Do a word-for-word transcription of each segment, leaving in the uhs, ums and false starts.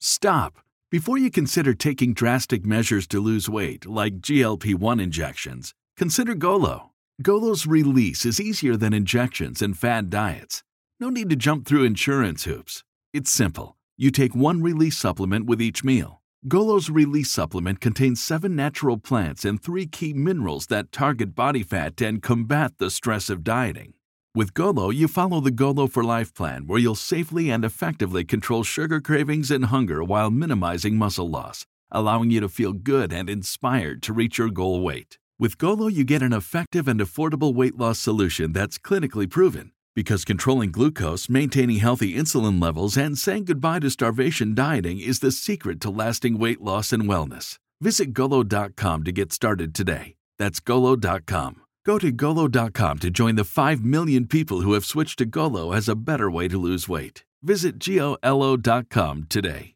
Stop! Before you consider taking drastic measures to lose weight, like G L P one injections, consider Golo. Golo's release is easier than injections and fad diets. No need to jump through insurance hoops. It's simple. You take one release supplement with each meal. Golo's release supplement contains seven natural plants and three key minerals that target body fat and combat the stress of dieting. With Golo, you follow the Golo for Life plan, where you'll safely and effectively control sugar cravings and hunger while minimizing muscle loss, allowing you to feel good and inspired to reach your goal weight. With Golo, you get an effective and affordable weight loss solution that's clinically proven, because controlling glucose, maintaining healthy insulin levels, and saying goodbye to starvation dieting is the secret to lasting weight loss and wellness. Visit Golo dot com to get started today. That's Golo dot com. Go to Golo dot com to join the five million people who have switched to Golo as a better way to lose weight. Visit Golo dot com today.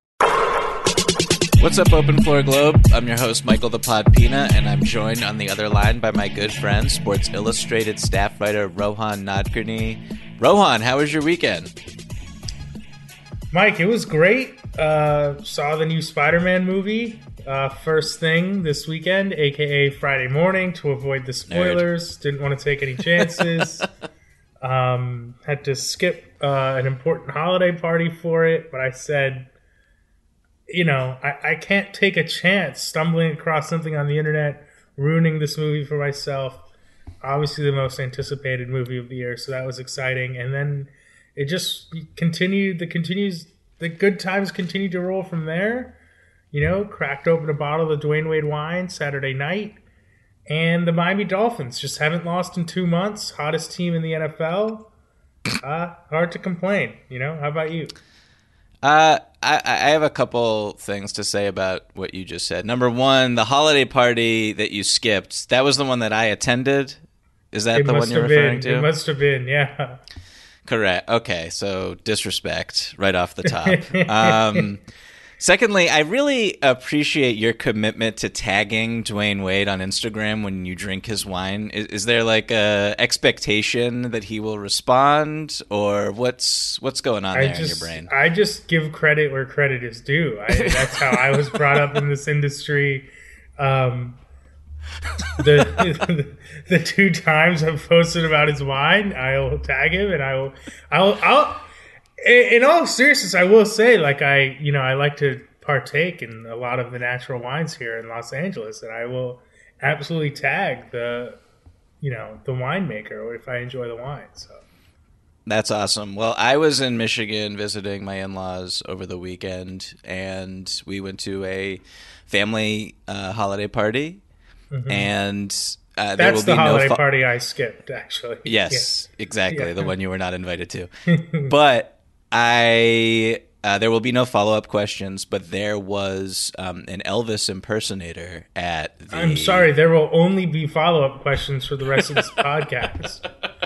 What's up, Open Floor Globe? I'm your host, Michael the Pod Pina, and I'm joined on the other line by my good friend, Sports Illustrated staff writer Rohan Nadkarni. Rohan, how was your weekend? Mike, it was great. Uh, saw the new Spider-Man movie uh, first thing this weekend, a k a. Friday morning, to avoid the spoilers. Nerd. Didn't want to take any chances. um, had to skip uh, an important holiday party for it, but I said, you know, I, I can't take a chance stumbling across something on the internet, ruining this movie for myself. Obviously the most anticipated movie of the year, so that was exciting. And then it just continued, the continues, the good times continued to roll from there. You know, cracked open a bottle of Dwayne Wade wine Saturday night. And the Miami Dolphins just haven't lost in two months. Hottest team in the N F L. Uh, hard to complain, you know? How about you? Uh, I, I have a couple things to say about what you just said. Number one, the holiday party that you skipped, that was the one that I attended? Is that it the one you're referring been. to? It must have been, yeah. Correct. Okay, so disrespect right off the top. um, secondly, I really appreciate your commitment to tagging Dwayne Wade on Instagram when you drink his wine. Is, is there like a expectation that he will respond, or what's what's going on I there just, in your brain? I just give credit where credit is due. I, that's how I was brought up in this industry. Um, the the two times I've posted about his wine, I will tag him, and I will, I'll, I'll. In all seriousness, I will say, like I, you know, I like to partake in a lot of the natural wines here in Los Angeles, and I will absolutely tag the, you know, the winemaker if I enjoy the wine. So. That's awesome. Well, I was in Michigan visiting my in-laws over the weekend, and we went to a family uh, holiday party. Mm-hmm. And uh, there that's will be the holiday no fo- party I skipped, actually. Yes, yeah. exactly. Yeah. The one you were not invited to. But I, uh, there will be no follow-up questions. But there was um, an Elvis impersonator at the. I'm sorry. There will only be follow-up questions for the rest of this podcast.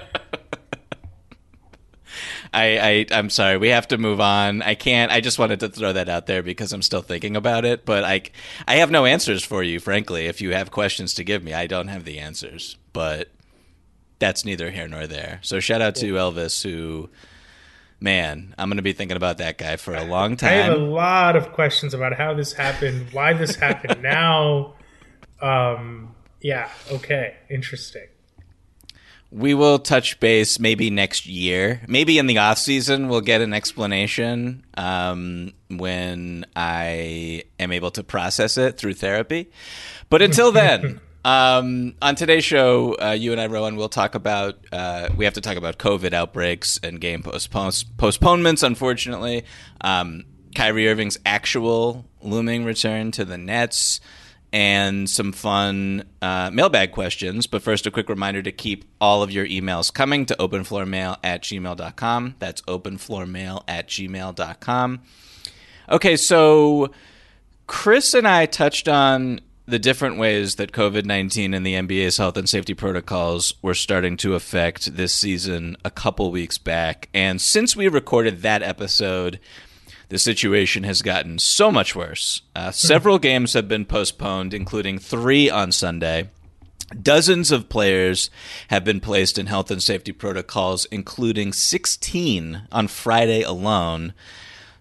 I, I, I'm sorry. We have to move on. I can't. I just wanted to throw that out there because I'm still thinking about it. But I, I have no answers for you, frankly. If you have questions to give me, I don't have the answers. But that's neither here nor there. So shout out to Elvis, who, man, I'm going to be thinking about that guy for a long time. I have a lot of questions about how this happened, why this happened now. Um, yeah, okay, interesting. We will touch base maybe next year. Maybe in the off season we'll get an explanation um, when I am able to process it through therapy. But until then, um, on today's show, uh, you and I, Rowan, will talk about, uh, we have to talk about COVID outbreaks and game postpon- postponements, unfortunately. Um, Kyrie Irving's actual looming return to the Nets, and some fun uh, mailbag questions. But first, a quick reminder to keep all of your emails coming to openfloormail at gmail dot com. That's openfloormail at gmail dot com. Okay, so Chris and I touched on the different ways that COVID nineteen and the N B A's health and safety protocols were starting to affect this season a couple weeks back. And since we recorded that episode, the situation has gotten so much worse. Uh, several games have been postponed, including three on Sunday. Dozens of players have been placed in health and safety protocols, including sixteen on Friday alone.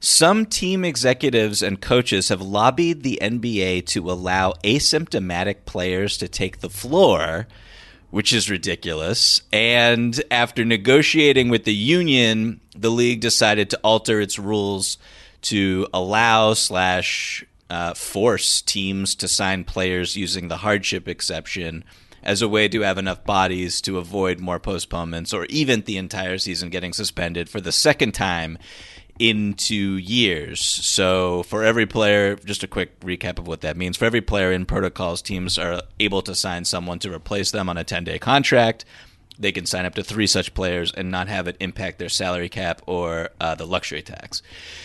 Some team executives and coaches have lobbied the N B A to allow asymptomatic players to take the floor, which is ridiculous. And after negotiating with the union, the league decided to alter its rules to allow slash uh, force teams to sign players using the hardship exception as a way to have enough bodies to avoid more postponements or even the entire season getting suspended for the second time in two years. So for every player, just a quick recap of what that means. For every player in protocols, teams are able to sign someone to replace them on a ten-day contract. They can sign up to three such players and not have it impact their salary cap or uh, the luxury tax.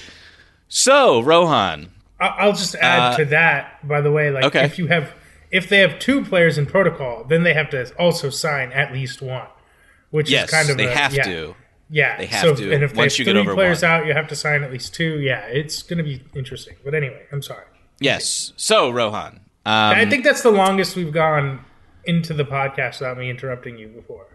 So, Rohan. I'll just add uh, to that, by the way, like okay. if you have if they have two players in protocol, then they have to also sign at least one, which yes, is kind of they a, have yeah. to. Yeah, they have so, to. And if Once they you have get three over players one. out, you have to sign at least two. Yeah, it's going to be interesting. But anyway, I'm sorry. Yes. So, Rohan. Um, I think that's the longest we've gone into the podcast without me interrupting you before.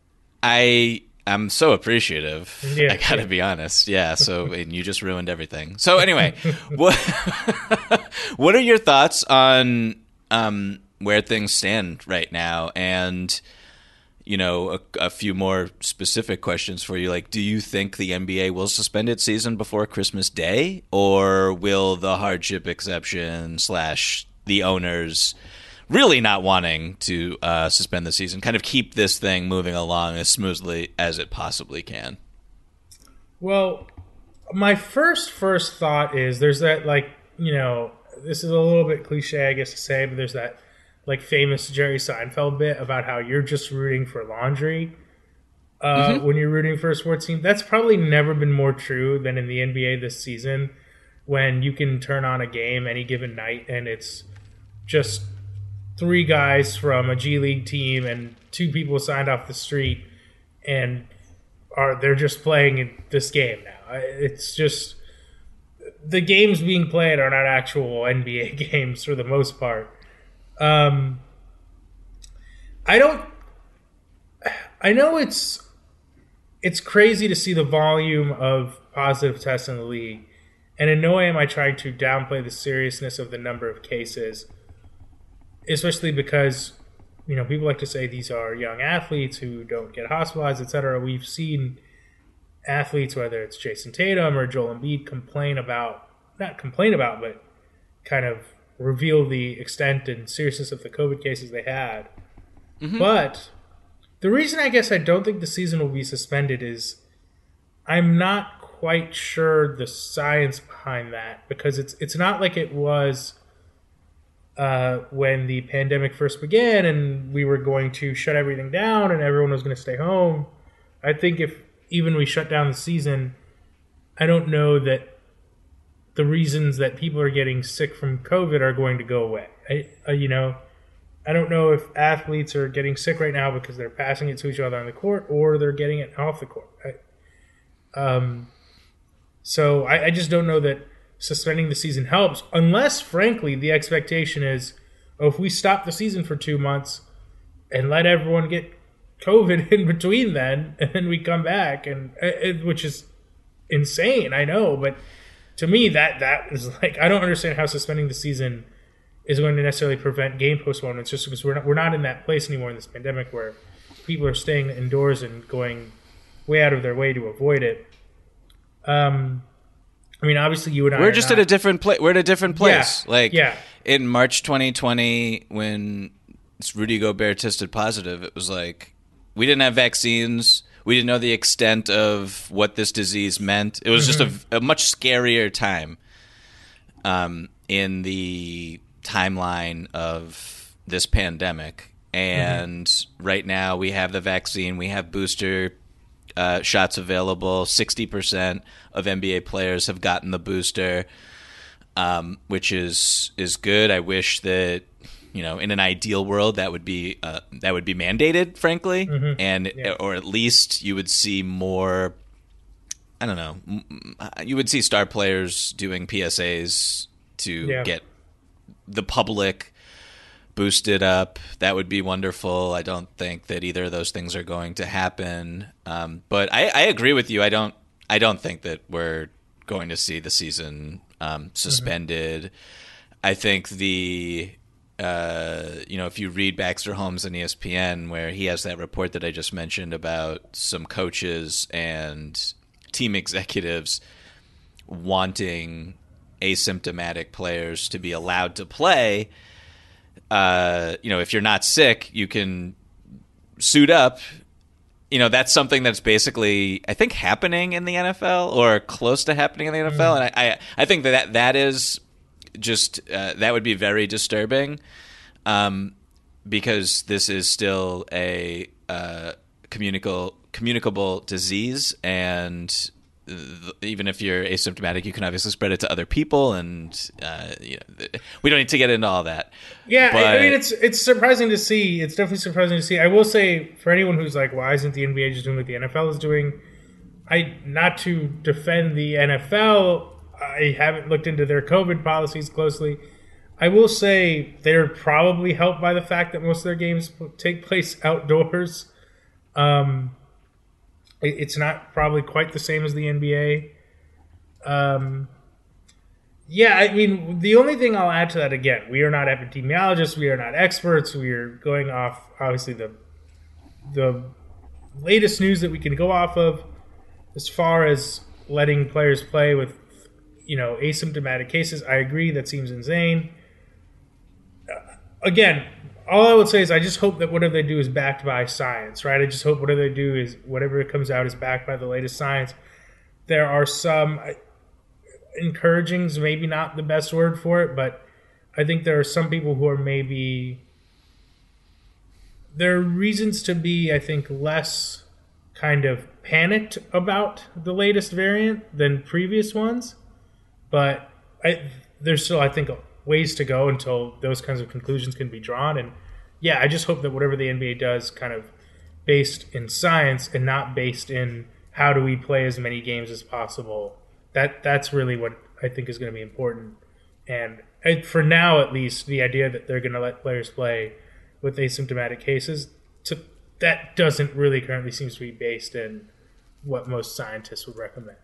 I am so appreciative. Yeah, I gotta yeah. be honest. Yeah. So and you just ruined everything. So anyway, what what are your thoughts on um, where things stand right now? And you know, a, a few more specific questions for you. Like, do you think the N B A will suspend its season before Christmas Day, or will the hardship exception slash the owners really not wanting to uh, suspend the season kind of keep this thing moving along as smoothly as it possibly can? Well, my first first thought is there's that, like, you know, this is a little bit cliche, I guess, to say, but there's that like famous Jerry Seinfeld bit about how you're just rooting for laundry uh, mm-hmm. when you're rooting for a sports team. That's probably never been more true than in the N B A this season, when you can turn on a game any given night and it's just three guys from a G League team and two people signed off the street, and are they're just playing in this game now. It's just the games being played are not actual N B A games for the most part. Um, I don't. I know it's it's crazy to see the volume of positive tests in the league, and in no way am I trying to downplay the seriousness of the number of cases, especially because, you know, people like to say these are young athletes who don't get hospitalized, et cetera. We've seen athletes, whether it's Jason Tatum or Joel Embiid, complain about not complain about, but kind of reveal the extent and seriousness of the COVID cases they had. Mm-hmm. But the reason I guess I don't think the season will be suspended is I'm not quite sure the science behind that, because it's it's not like it was uh, when the pandemic first began and we were going to shut everything down and everyone was going to stay home. I think if even we shut down the season, I don't know that the reasons that people are getting sick from COVID are going to go away. I, uh, you know, I don't know if athletes are getting sick right now because they're passing it to each other on the court or they're getting it off the court. I, um, so I, I just don't know that suspending the season helps, unless, frankly, the expectation is, oh, if we stop the season for two months and let everyone get COVID in between then, and then we come back, and it, which is insane, I know, but to me, that that is like, I don't understand how suspending the season is going to necessarily prevent game postponements, just because we're not, we're not in that place anymore in this pandemic where people are staying indoors and going way out of their way to avoid it. Um, I mean, obviously, you and I we're just not, at a different place. We're at a different place. Yeah, like yeah. in March twenty twenty, when Rudy Gobert tested positive, it was like we didn't have vaccines. We didn't know the extent of what this disease meant. It was mm-hmm. just a, a much scarier time um, in the timeline of this pandemic. And mm-hmm. right now we have the vaccine. We have booster uh, shots available. sixty percent of N B A players have gotten the booster, um, which is is good. I wish that, you know, in an ideal world, that would be uh, that would be mandated, frankly, mm-hmm. and yeah. or at least you would see more. I don't know. You would see star players doing P S As to yeah. get the public boosted up. That would be wonderful. I don't think that either of those things are going to happen. Um, but I, I agree with you. I don't. I don't think that we're going to see the season um, suspended. Mm-hmm. I think the uh, you know if you read Baxter Holmes on E S P N, where he has that report that I just mentioned about some coaches and team executives wanting asymptomatic players to be allowed to play. Uh, you know, if you're not sick, you can suit up. You know, that's something that's basically, I think, happening in the N F L or close to happening in the N F L. Mm. And I, I, I think that that is just, uh, that would be very disturbing um, because this is still a uh, communicable, communicable disease. And th- even if you're asymptomatic, you can obviously spread it to other people. And, uh, you know, th- we don't need to get into all that. Yeah, but, I mean, it's it's surprising to see. It's definitely surprising to see. I will say, for anyone who's like, why isn't the N B A just doing what the N F L is doing? I not to defend the N F L, I haven't looked into their COVID policies closely. I will say they're probably helped by the fact that most of their games take place outdoors. Um, it, it's not probably quite the same as the N B A. Um, yeah, I mean, the only thing I'll add to that, again, we are not epidemiologists, we are not experts, we are going off, obviously, the the latest news that we can go off of as far as letting players play with, you know, asymptomatic cases. I agree, that seems insane. Uh, again, all I would say is I just hope that whatever they do is backed by science, right? I just hope whatever they do is, whatever it comes out is backed by the latest science. There are some, encouraging is maybe not the best word for it, but I think there are some people who are maybe, there are reasons to be, I think, less kind of panicked about the latest variant than previous ones. But I, there's still, I think, ways to go until those kinds of conclusions can be drawn. And yeah, I just hope that whatever the N B A does kind of based in science and not based in how do we play as many games as possible. That That's really what I think is going to be important. And I, for now, at least, the idea that they're going to let players play with asymptomatic cases, to, that doesn't really currently seems to be based in what most scientists would recommend.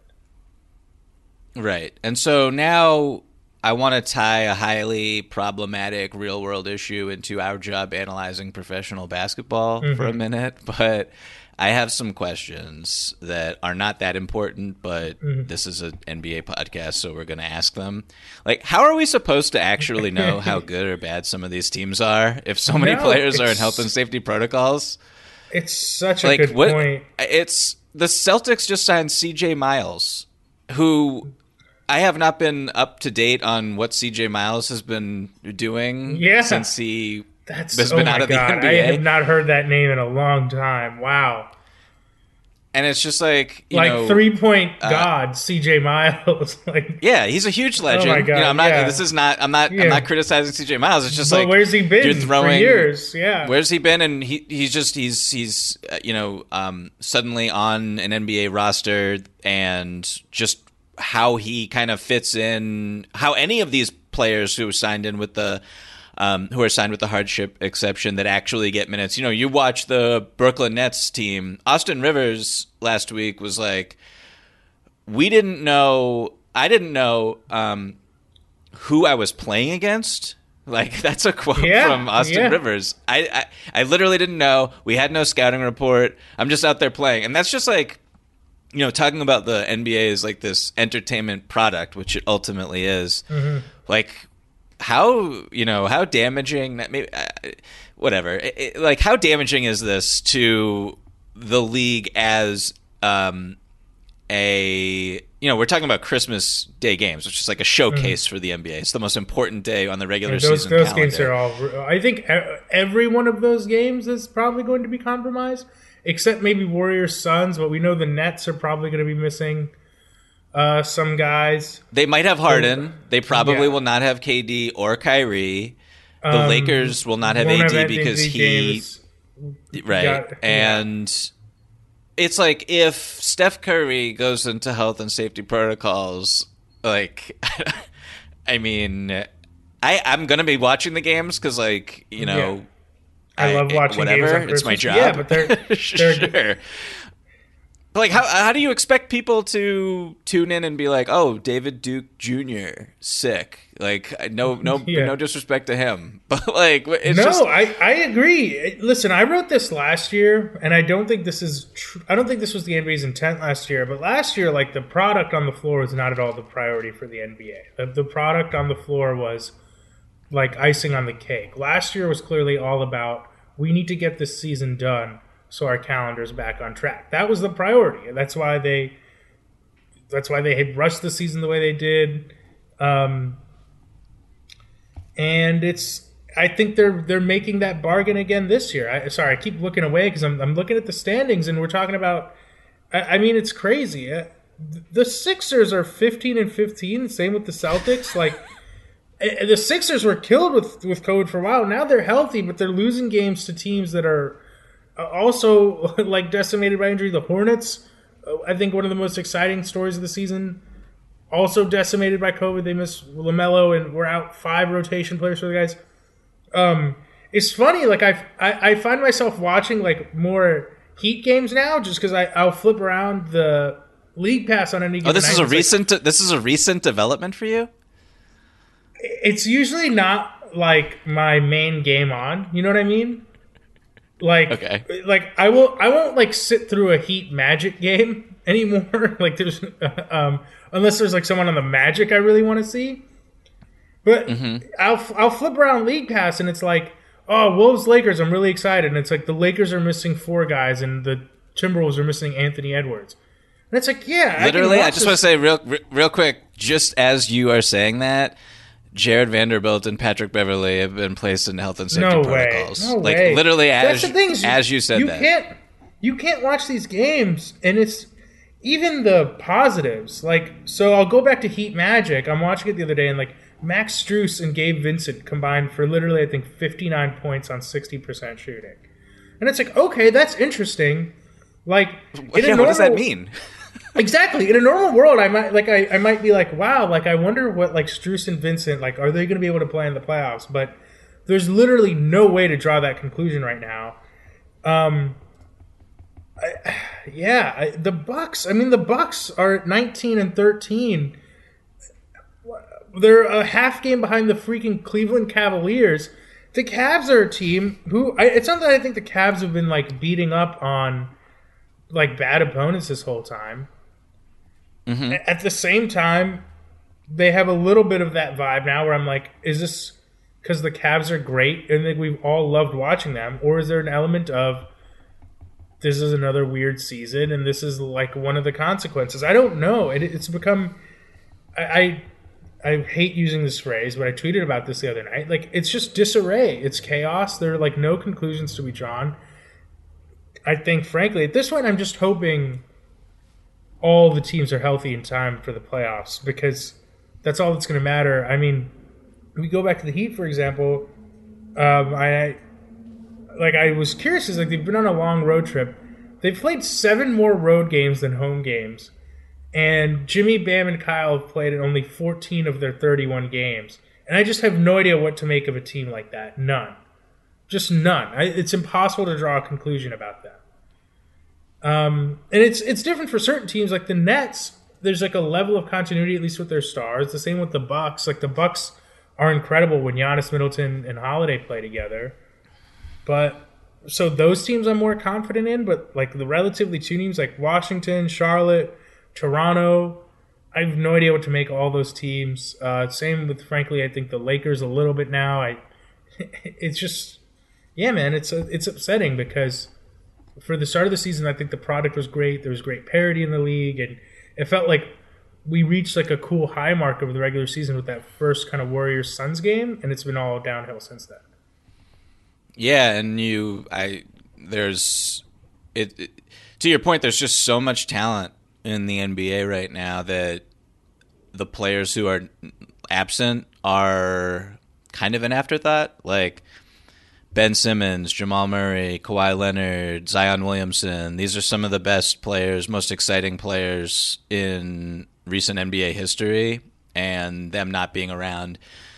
Right. And so now I want to tie a highly problematic real-world issue into our job analyzing professional basketball mm-hmm. for a minute. But I have some questions that are not that important, but mm-hmm. this is an N B A podcast, so we're going to ask them. Like, how are we supposed to actually know how good or bad some of these teams are if so many no, players are in health and safety protocols? It's such a like, good what, point. It's the Celtics just signed C J Miles, who I have not been up to date on what C J Miles has been doing yeah. since he That's, has been oh out of God. the N B A. I have not heard that name in a long time. Wow. And it's just like, you like know, three-point uh, god C J Miles. like, yeah, he's a huge legend. Oh my God, you know, I'm not. yeah. This is not. I'm not. Yeah. I'm not criticizing C J Miles. It's just but like, where's he been you're throwing, for years? Yeah, where's he been? And he he's just he's he's uh, you know um, suddenly on an N B A roster, and just how he kind of fits in. How any of these players who signed in with the. Um, who are signed with the hardship exception that actually get minutes. You know, you watch the Brooklyn Nets team. Austin Rivers last week was like, we didn't know, I didn't know um, who I was playing against. Like, that's a quote yeah, from Austin yeah. Rivers. I, I I literally didn't know. We had no scouting report. I'm just out there playing. And that's just like, you know, talking about the N B A as like this entertainment product, which it ultimately is. Mm-hmm. Like, how, you know, how damaging, maybe, uh, whatever, it, it, like, how damaging is this to the league as um, a, you know, we're talking about Christmas Day games, which is like a showcase mm-hmm. for the N B A. It's the most important day on the regular and those, season those calendar. Games are all, I think every one of those games is probably going to be compromised, except maybe Warriors Suns, but we know the Nets are probably going to be missing Uh, some guys. They might have Harden. They probably yeah. will not have K D or Kyrie. The um, Lakers will not have A D have because he... Right. Got, and yeah. it's like if Steph Curry goes into health and safety protocols, like, I mean, I, I'm going to be watching the games because, like, you know... Yeah. I, I love watching whatever. games on it's my job. Yeah, but they're... they're sure. Like, how how do you expect people to tune in and be like, "Oh, David Duke Junior sick"? Like, no, no, Yeah. no disrespect to him, but like, it's no, just I, I agree. Listen, I wrote this last year, and I don't think this is tr- I don't think this was the N B A's intent last year. But last year, like the product on the floor was not at all the priority for the N B A. The, the product on the floor was like icing on the cake. Last year was clearly all about we need to get this season done so our calendar's back on track. That was the priority. That's why they that's why they had rushed the season the way they did. Um, and it's I think they're they're making that bargain again this year. I, sorry, I keep looking away because I'm I'm looking at the standings and we're talking about. I, I mean, it's crazy. Uh, the Sixers are fifteen and fifteen. Same with the Celtics. Like uh, the Sixers were killed with with COVID for a while. Now they're healthy, but they're losing games to teams that are also like decimated by injury. The Hornets, I think one of the most exciting stories of the season, also decimated by COVID. They missed LaMelo and were out five rotation players for the guys. Um, it's funny, like I, I, I find myself watching like more Heat games now, just because I I'll flip around the League Pass on any given oh, this night. is a It's recent like, this is a recent development for you. it's usually not like my main game on. You know what I mean? Like, Okay. like I will, I won't like sit through a Heat Magic game anymore. Like, there's, um, unless there's like someone on the Magic I really want to see. But mm-hmm. I'll, I'll flip around League Pass and it's like, oh, Wolves Lakers, I'm really excited. And it's like the Lakers are missing four guys and the Timberwolves are missing Anthony Edwards. And it's like, yeah, literally. I, I just want to say real, real quick, just as you are saying that, Jared Vanderbilt and Patrick Beverley have been placed in health and safety no protocols. Way. No like way. literally That's as the thing, is as you said you that. Can't, you can't watch these games, and it's even the positives. Like, so I'll go back to Heat Magic. I'm watching it the other day, and like Max Strus and Gabe Vincent combined for literally, I think, fifty-nine points on sixty percent shooting. And it's like, okay, that's interesting. Like, what, yeah, normal, what does that mean? Exactly. In a normal world, I might like I, I might be like, wow, like I wonder what like Strus and Vincent, like, are they going to be able to play in the playoffs? But there's literally no way to draw that conclusion right now. Um, I, yeah, I, the Bucks. I mean, the Bucks are nineteen and thirteen. They're a half game behind the freaking Cleveland Cavaliers. The Cavs are a team who I, it's not that I think the Cavs have been like beating up on like bad opponents this whole time. Mm-hmm. At the same time, they have a little bit of that vibe now where I'm like, is this because the Cavs are great and that we've all loved watching them? Or is there an element of this is another weird season and this is like one of the consequences? I don't know. It, it's become... I, I I hate using this phrase, but I tweeted about this the other night. Like, it's just disarray. It's chaos. There are like no conclusions to be drawn. I think, frankly, at this point, I'm just hoping all the teams are healthy in time for the playoffs because that's all that's going to matter. I mean, we go back to the Heat, for example. Um, I like I was curious because like they've been on a long road trip. They've played seven more road games than home games, and Jimmy, Bam, and Kyle have played in only fourteen of their thirty-one games. And I just have no idea what to make of a team like that. None. Just none. I, it's impossible to draw a conclusion about that. Um, and it's it's different for certain teams. Like the Nets, there's like a level of continuity, at least with their stars. The same with the Bucks. Like the Bucks are incredible when Giannis, Middleton, and Holiday play together. But so those teams I'm more confident in. But like the relatively two teams like Washington, Charlotte, Toronto, I have no idea what to make of all those teams. Uh, same with, frankly, I think the Lakers a little bit now. I it's just. Yeah, man, it's it's upsetting because for the start of the season, I think the product was great. There was great parity in the league, and it felt like we reached like a cool high mark of the regular season with that first kind of Warriors-Suns game, and it's been all downhill since then. Yeah, and you, I, there's, it, it to your point, there's just so much talent in the N B A right now that the players who are absent are kind of an afterthought, like Ben Simmons, Jamal Murray, Kawhi Leonard, Zion Williamson. These are some of the best players, most exciting players in recent N B A history, and them not being around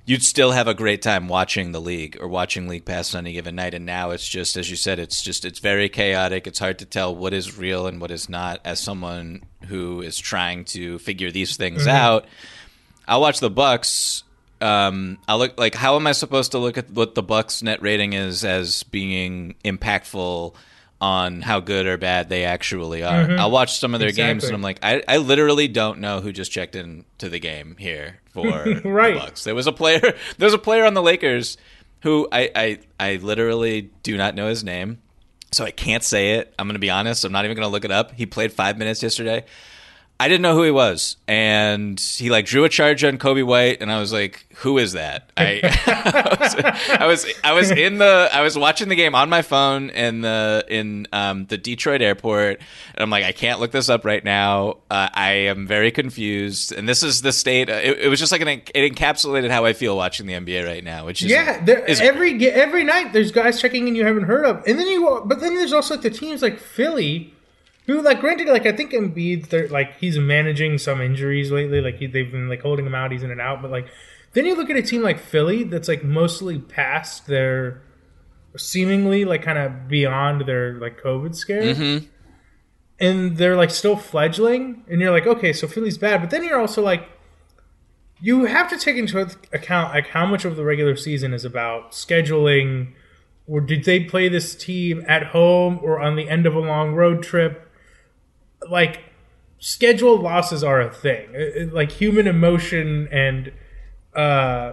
you'd still have a great time watching the league or watching League Pass on any given night. And now it's just, as you said, it's just it's very chaotic. It's hard to tell what is real and what is not. As someone who is trying to figure these things mm-hmm. out, I'll watch the Bucks. Um, I look like, how am I supposed to look at what the Bucks net rating is as being impactful on how good or bad they actually are? Mm-hmm. I'll watch some of their exactly. games and I'm like, I, I literally don't know who just checked in to the game here for right. the Bucks. There was a player, there was a player on the Lakers who I, I, I literally do not know his name, so I can't say it. I'm going to be honest. I'm not even going to look it up. He played five minutes yesterday. I didn't know who he was, and he like drew a charge on Kobe White, and I was like, "Who is that?" I, I, was, I was I was in the I was watching the game on my phone in the in um, the Detroit airport, and I'm like, I can't look this up right now. Uh, I am very confused, and this is the state. It, it was just like an, it encapsulated how I feel watching the N B A right now, which is yeah. There, is every great. every night there's guys checking in you haven't heard of, and then you but then there's also like the teams like Philly. Who, like, granted, like, I think Embiid, like, he's managing some injuries lately. Like, he, they've been, like, holding him out. He's in and out. But, like, then you look at a team like Philly that's, like, mostly past their, seemingly, like, kind of beyond their, like, COVID scare. Mm-hmm. And they're, like, still fledgling. And you're like, okay, so Philly's bad. But then you're also, like, you have to take into account, like, how much of the regular season is about scheduling. Or did they play this team at home or on the end of a long road trip? Like, scheduled losses are a thing. It, it, like, human emotion and, uh,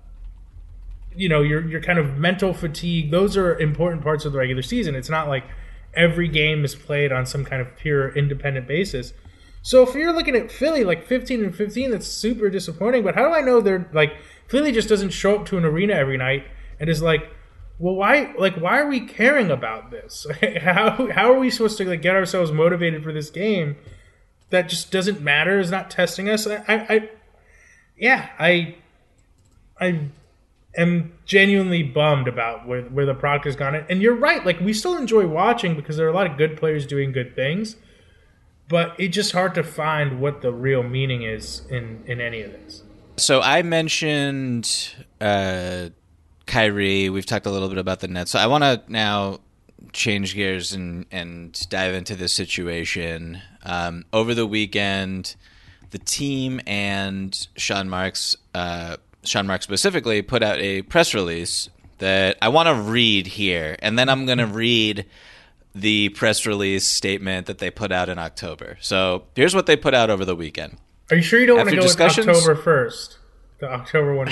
you know, your your kind of mental fatigue, those are important parts of the regular season. It's not like every game is played on some kind of pure independent basis. So if you're looking at Philly, like, fifteen and fifteen, that's super disappointing. But how do I know they're, like, Philly just doesn't show up to an arena every night and is like, well, why? Like, why are we caring about this? how how are we supposed to like get ourselves motivated for this game that just doesn't matter? Is not testing us. I, I, I yeah, I, I am genuinely bummed about where where the product has gone. And you're right. Like, we still enjoy watching because there are a lot of good players doing good things, but it's just hard to find what the real meaning is in in any of this. So I mentioned. Uh... Kyrie, we've talked a little bit about the Nets. So I want to now change gears and, and dive into this situation. Um, over the weekend, the team and Sean Marks, uh, Sean Marks specifically, put out a press release that I want to read here. And then I'm going to read the press release statement that they put out in October. So here's what they put out over the weekend. Are you sure you don't After want to go with October first? The October one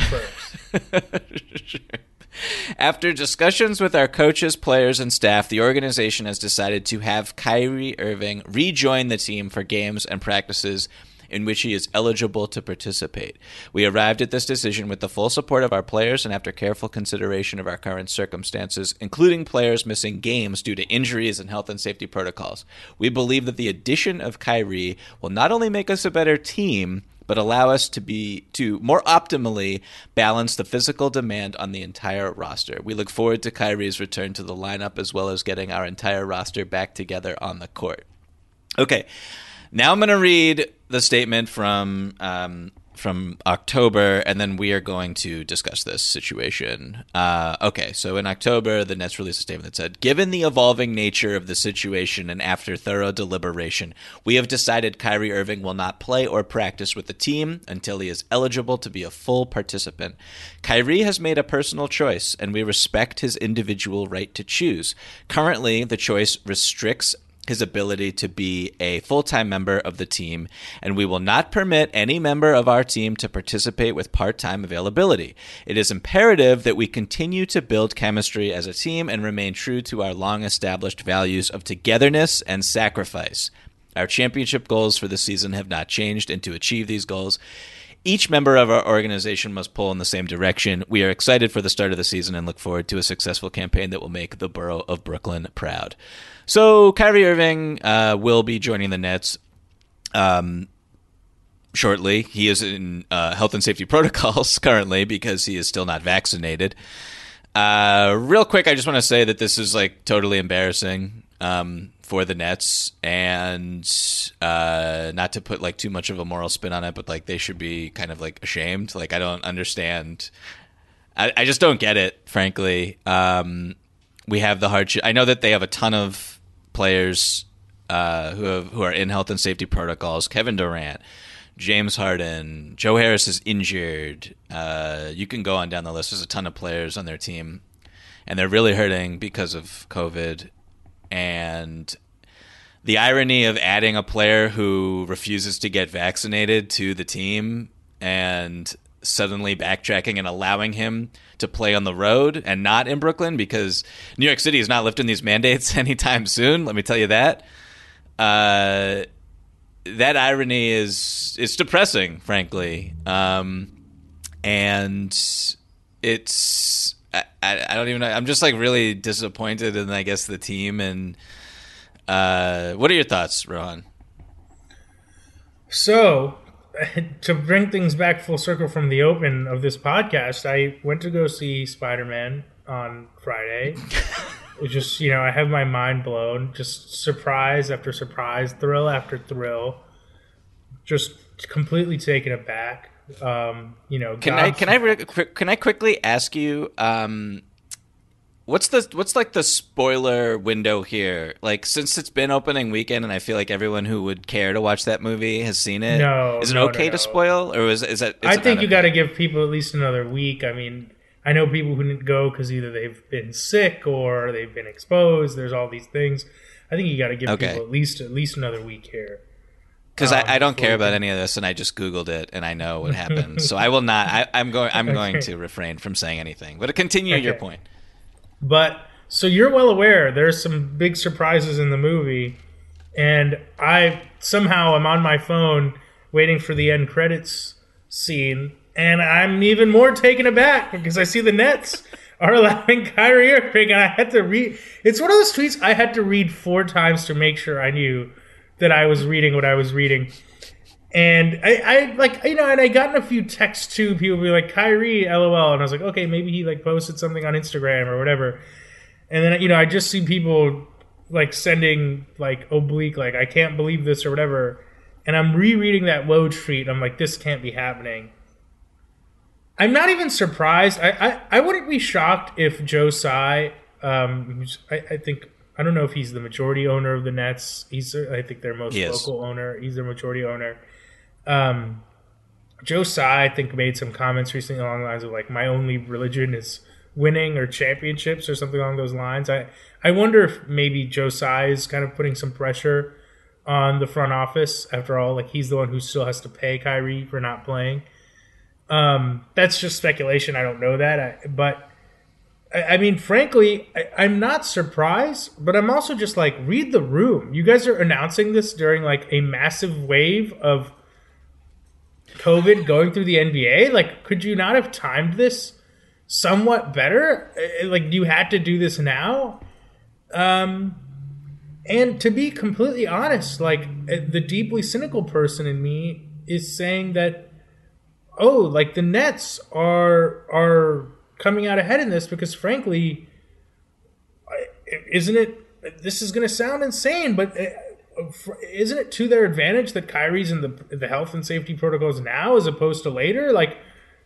first. Sure. After discussions with our coaches, players, and staff, the organization has decided to have Kyrie Irving rejoin the team for games and practices in which he is eligible to participate. We arrived at this decision with the full support of our players and after careful consideration of our current circumstances, including players missing games due to injuries and health and safety protocols. We believe that the addition of Kyrie will not only make us a better team, but allow us to be to more optimally balance the physical demand on the entire roster. We look forward to Kyrie's return to the lineup as well as getting our entire roster back together on the court. Okay, now I'm going to read the statement from um, from October, and then we are going to discuss this situation. Uh, okay, so in October, the Nets released a statement that said, given the evolving nature of the situation and after thorough deliberation, we have decided Kyrie Irving will not play or practice with the team until he is eligible to be a full participant. Kyrie has made a personal choice, and we respect his individual right to choose. Currently, the choice restricts his ability to be a full-time member of the team, and we will not permit any member of our team to participate with part-time availability. It is imperative that we continue to build chemistry as a team and remain true to our long-established values of togetherness and sacrifice. Our championship goals for the season have not changed, and to achieve these goals, each member of our organization must pull in the same direction. We are excited for the start of the season and look forward to a successful campaign that will make the borough of Brooklyn proud. So Kyrie Irving uh, will be joining the Nets um, shortly. He is in uh, health and safety protocols currently because he is still not vaccinated. Uh, real quick, I just want to say that this is like totally embarrassing um, for the Nets, and uh, not to put like too much of a moral spin on it, but like they should be kind of like ashamed. Like I don't understand. I, I just don't get it, frankly. Um, we have the hardship. I know that they have a ton of players uh, who have, who are in health and safety protocols. Kevin Durant, James Harden, Joe Harris is injured. Uh, you can go on down the list. There's a ton of players on their team, and they're really hurting because of COVID. And the irony of adding a player who refuses to get vaccinated to the team and suddenly backtracking and allowing him to play on the road and not in Brooklyn, because New York City is not lifting these mandates anytime soon. Let me tell you that. Uh, that irony is it's depressing, frankly. Um, and it's I, I don't even know. I'm just like really disappointed in, I guess, the team. And uh, what are your thoughts, Rohan? So, to bring things back full circle from the open of this podcast, I went to go see Spider-Man on Friday. It was just, you know, I have my mind blown. Just surprise after surprise, thrill after thrill. Just completely taken aback. Um, you know, can I can I re- can I quickly ask you, um, what's the what's like the spoiler window here? Like, since it's been opening weekend, and I feel like everyone who would care to watch that movie has seen it. No, is it no, okay no, to no. spoil, or is is that? Is I it think not you okay? got to give people at least another week. I mean, I know people who didn't go because either they've been sick or they've been exposed. There's all these things. I think you got to give Okay. people at least at least another week here. Because Um, I, I don't before care we about can- any of this, and I just Googled it, and I know what happened. So I will not. I, I'm going. I'm going Okay. to refrain from saying anything. But continue your Okay. point. But so you're well aware there's some big surprises in the movie, and I somehow am on my phone waiting for the end credits scene, and I'm even more taken aback because I see the Nets are allowing Kyrie Irving, and I had to read. It's one of those tweets I had to read four times to make sure I knew that I was reading what I was reading. And I, I like, you know, and I gotten a few texts too. People be like, Kyrie, LOL. And I was like, okay, maybe he like posted something on Instagram or whatever. And then, you know, I just see people like sending like oblique, like, I can't believe this or whatever. And I'm rereading that Woj tweet. I'm like, this can't be happening. I'm not even surprised. I, I, I wouldn't be shocked if Joe Tsai, um, who's, I, I think, I don't know if he's the majority owner of the Nets. He's, I think, their most He is. local owner. He's their majority owner. Um, Joe Tsai, I think, made some comments recently along the lines of like, my only religion is winning or championships or something along those lines. I, I wonder if maybe Joe Tsai is kind of putting some pressure on the front office. After all, like, he's the one who still has to pay Kyrie for not playing. Um, that's just speculation. I don't know that. I, but, I, I mean, frankly, I, I'm not surprised, but I'm also just like, read the room. You guys are announcing this during like a massive wave of COVID going through the N B A. Like, could you not have timed this somewhat better? Uh, Like, you had to do this now? Um, and to be completely honest, like, uh, the deeply cynical person in me is saying that, oh, like, the Nets are are coming out ahead in this because, frankly, I- isn't it? This is going to sound insane, but uh, isn't it to their advantage that Kyrie's in the the health and safety protocols now as opposed to later? Like,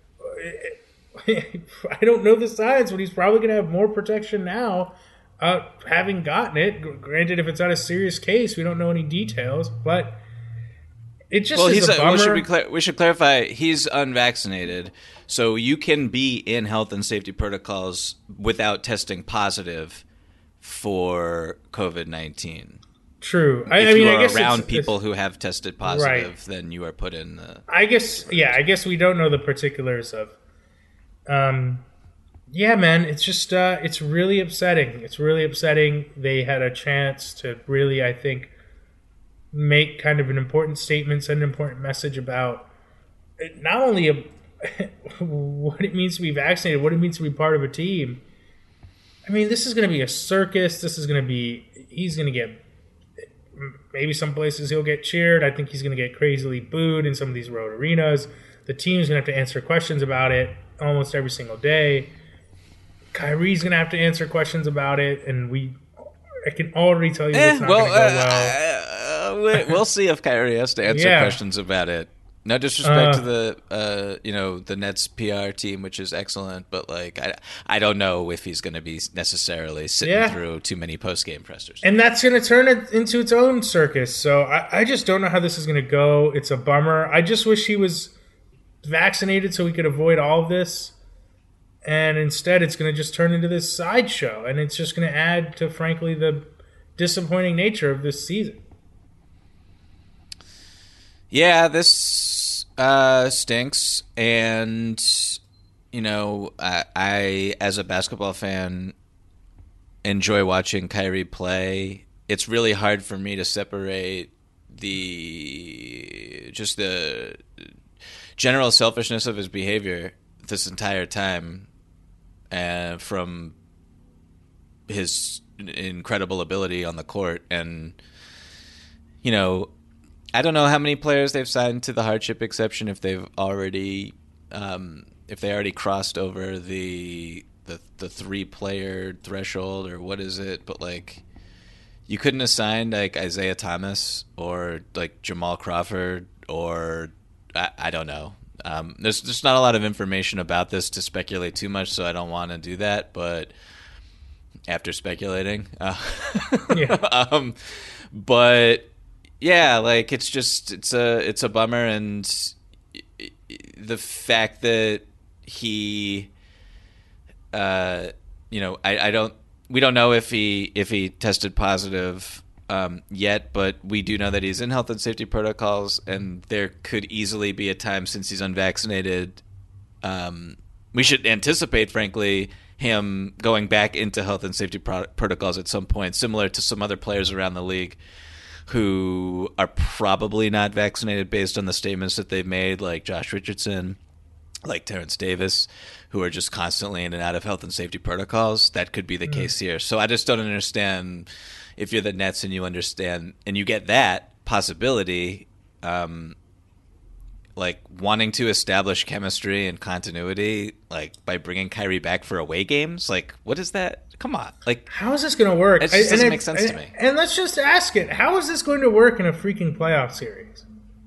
I don't know the science, but he's probably going to have more protection now, uh, having gotten it. Granted, if it's not a serious case, we don't know any details, but it just Well, is he's a a, bummer. we should be clar- we should clarify. He's unvaccinated, so you can be in health and safety protocols without testing positive for COVID nineteen. True. I, If I mean, you I are guess around it's- people it's- who have tested positive, then you are put in the. I guess, yeah, I guess we don't know the particulars of. Um, yeah, man, it's just, uh, it's really upsetting. It's really upsetting. They had a chance to really, I think, make kind of an important statement, send an important message about it, not only a, what it means to be vaccinated, what it means to be part of a team. I mean, this is going to be a circus. This is going to be, he's going to get, maybe some places he'll get cheered. I think he's going to get crazily booed in some of these road arenas. The team's going to have to answer questions about it almost every single day. Kyrie's going to have to answer questions about it. And we, I can already tell you eh, it's not well, going to go well. Uh, uh, we'll see if Kyrie has to answer Yeah. questions about it. No disrespect Uh, to the uh, you know the Nets P R team, which is excellent, but like I I don't know if he's going to be necessarily sitting Yeah. through too many post game pressers. And that's going to turn it into its own circus. So I, I just don't know how this is going to go. It's a bummer. I just wish he was vaccinated so we could avoid all of this. And instead, it's going to just turn into this sideshow. And it's just going to add to, frankly, the disappointing nature of this season. Yeah, this uh, stinks. And, you know, I, I, as a basketball fan, enjoy watching Kyrie play. It's really hard for me to separate the just the general selfishness of his behavior this entire time uh, from his incredible ability on the court. And, you know, I don't know how many players they've signed to the hardship exception, if they've already um, if they already crossed over the the the three player threshold, or what is it? But like, you couldn't have signed like Isaiah Thomas or like Jamal Crawford, or I, I don't know. Um, there's just not a lot of information about this to speculate too much, so I don't want to do that. But after speculating, uh, Yeah. um, but yeah, like it's just it's a it's a bummer, and the fact that he, uh, you know, I, I don't we don't know if he if he tested positive um, yet, but we do know that he's in health and safety protocols, and there could easily be a time, since he's unvaccinated, um, we should anticipate, frankly, him going back into health and safety pro- protocols at some point, similar to some other players around the league who are probably not vaccinated based on the statements that they've made, like Josh Richardson, like Terrence Davis, who are just constantly in and out of health and safety protocols. That could be the mm. case here. So I just don't understand, if you're the Nets and you understand and you get that possibility, um, like wanting to establish chemistry and continuity, like by bringing Kyrie back for away games, like what is that? Come on, like how is this going to work? It just doesn't and make sense and, to me. And let's just ask it: how is this going to work in a freaking playoff series?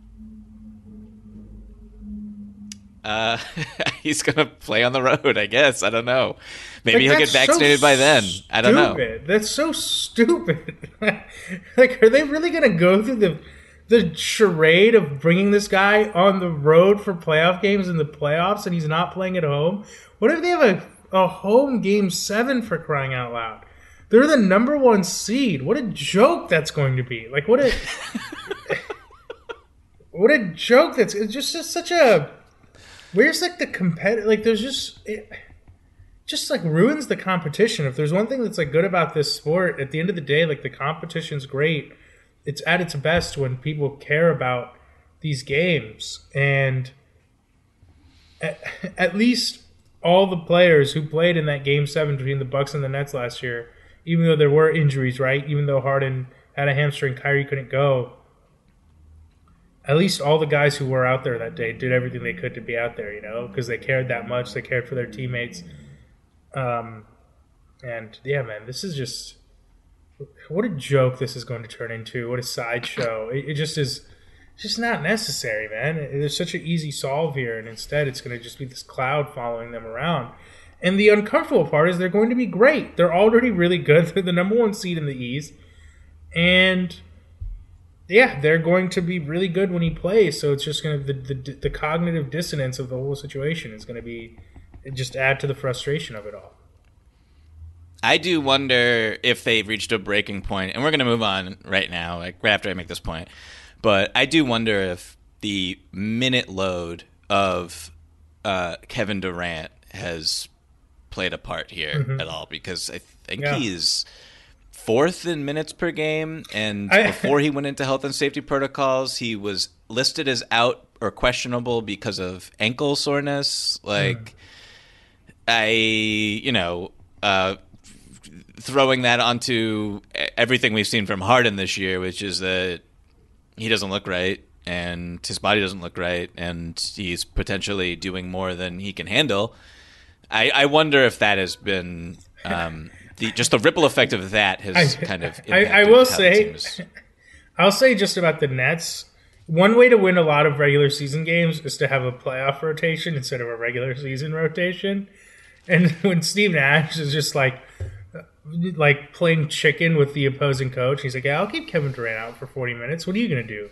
Uh, he's gonna play on the road, I guess. I don't know. Maybe like, he'll get vaccinated so by then. I don't know. Stupid. That's so stupid. Like, are they really gonna go through the the charade of bringing this guy on the road for playoff games in the playoffs, and he's not playing at home? What if they have a a home game seven, for crying out loud? They're the number one seed. What a joke that's going to be. Like, what a what a joke that's it's just, just such a. Where's like the competitive? Like, there's just it just like ruins the competition. If there's one thing that's like good about this sport, at the end of the day, like the competition's great. It's at its best when people care about these games, and at, at least all the players who played in that game seven between the Bucks and the Nets last year, even though there were injuries, right? Even though Harden had a hamstring, Kyrie couldn't go. At least all the guys who were out there that day did everything they could to be out there, you know, because they cared that much. They cared for their teammates. Um, and, yeah, man, this is just – what a joke this is going to turn into. What a sideshow. It, it just is – just not necessary, man. It, there's such an easy solve here, and instead it's going to just be this cloud following them around. And the uncomfortable part is they're going to be great. They're already really good. They're the number one seed in the East. And – yeah, they're going to be really good when he plays. So it's just going to the, the the cognitive dissonance of the whole situation is going to be just add to the frustration of it all. I do wonder if they've reached a breaking point, and we're going to move on right now, like right after I make this point. But I do wonder if the minute load of uh, Kevin Durant has played a part here mm-hmm. at all, because I think yeah. he's fourth in minutes per game, and I, before he went into health and safety protocols, he was listed as out or questionable because of ankle soreness. Like, mm. I, you know, uh, throwing that onto everything we've seen from Harden this year, which is that he doesn't look right, and his body doesn't look right, and he's potentially doing more than he can handle. I, I wonder if that has been... Um, the just the ripple effect of that has I, kind of. I, I will say, I'll say just about the Nets. One way to win a lot of regular season games is to have a playoff rotation instead of a regular season rotation. And when Steve Nash is just like, like playing chicken with the opposing coach, he's like, "Yeah, I'll keep Kevin Durant out for forty minutes. What are you gonna do?"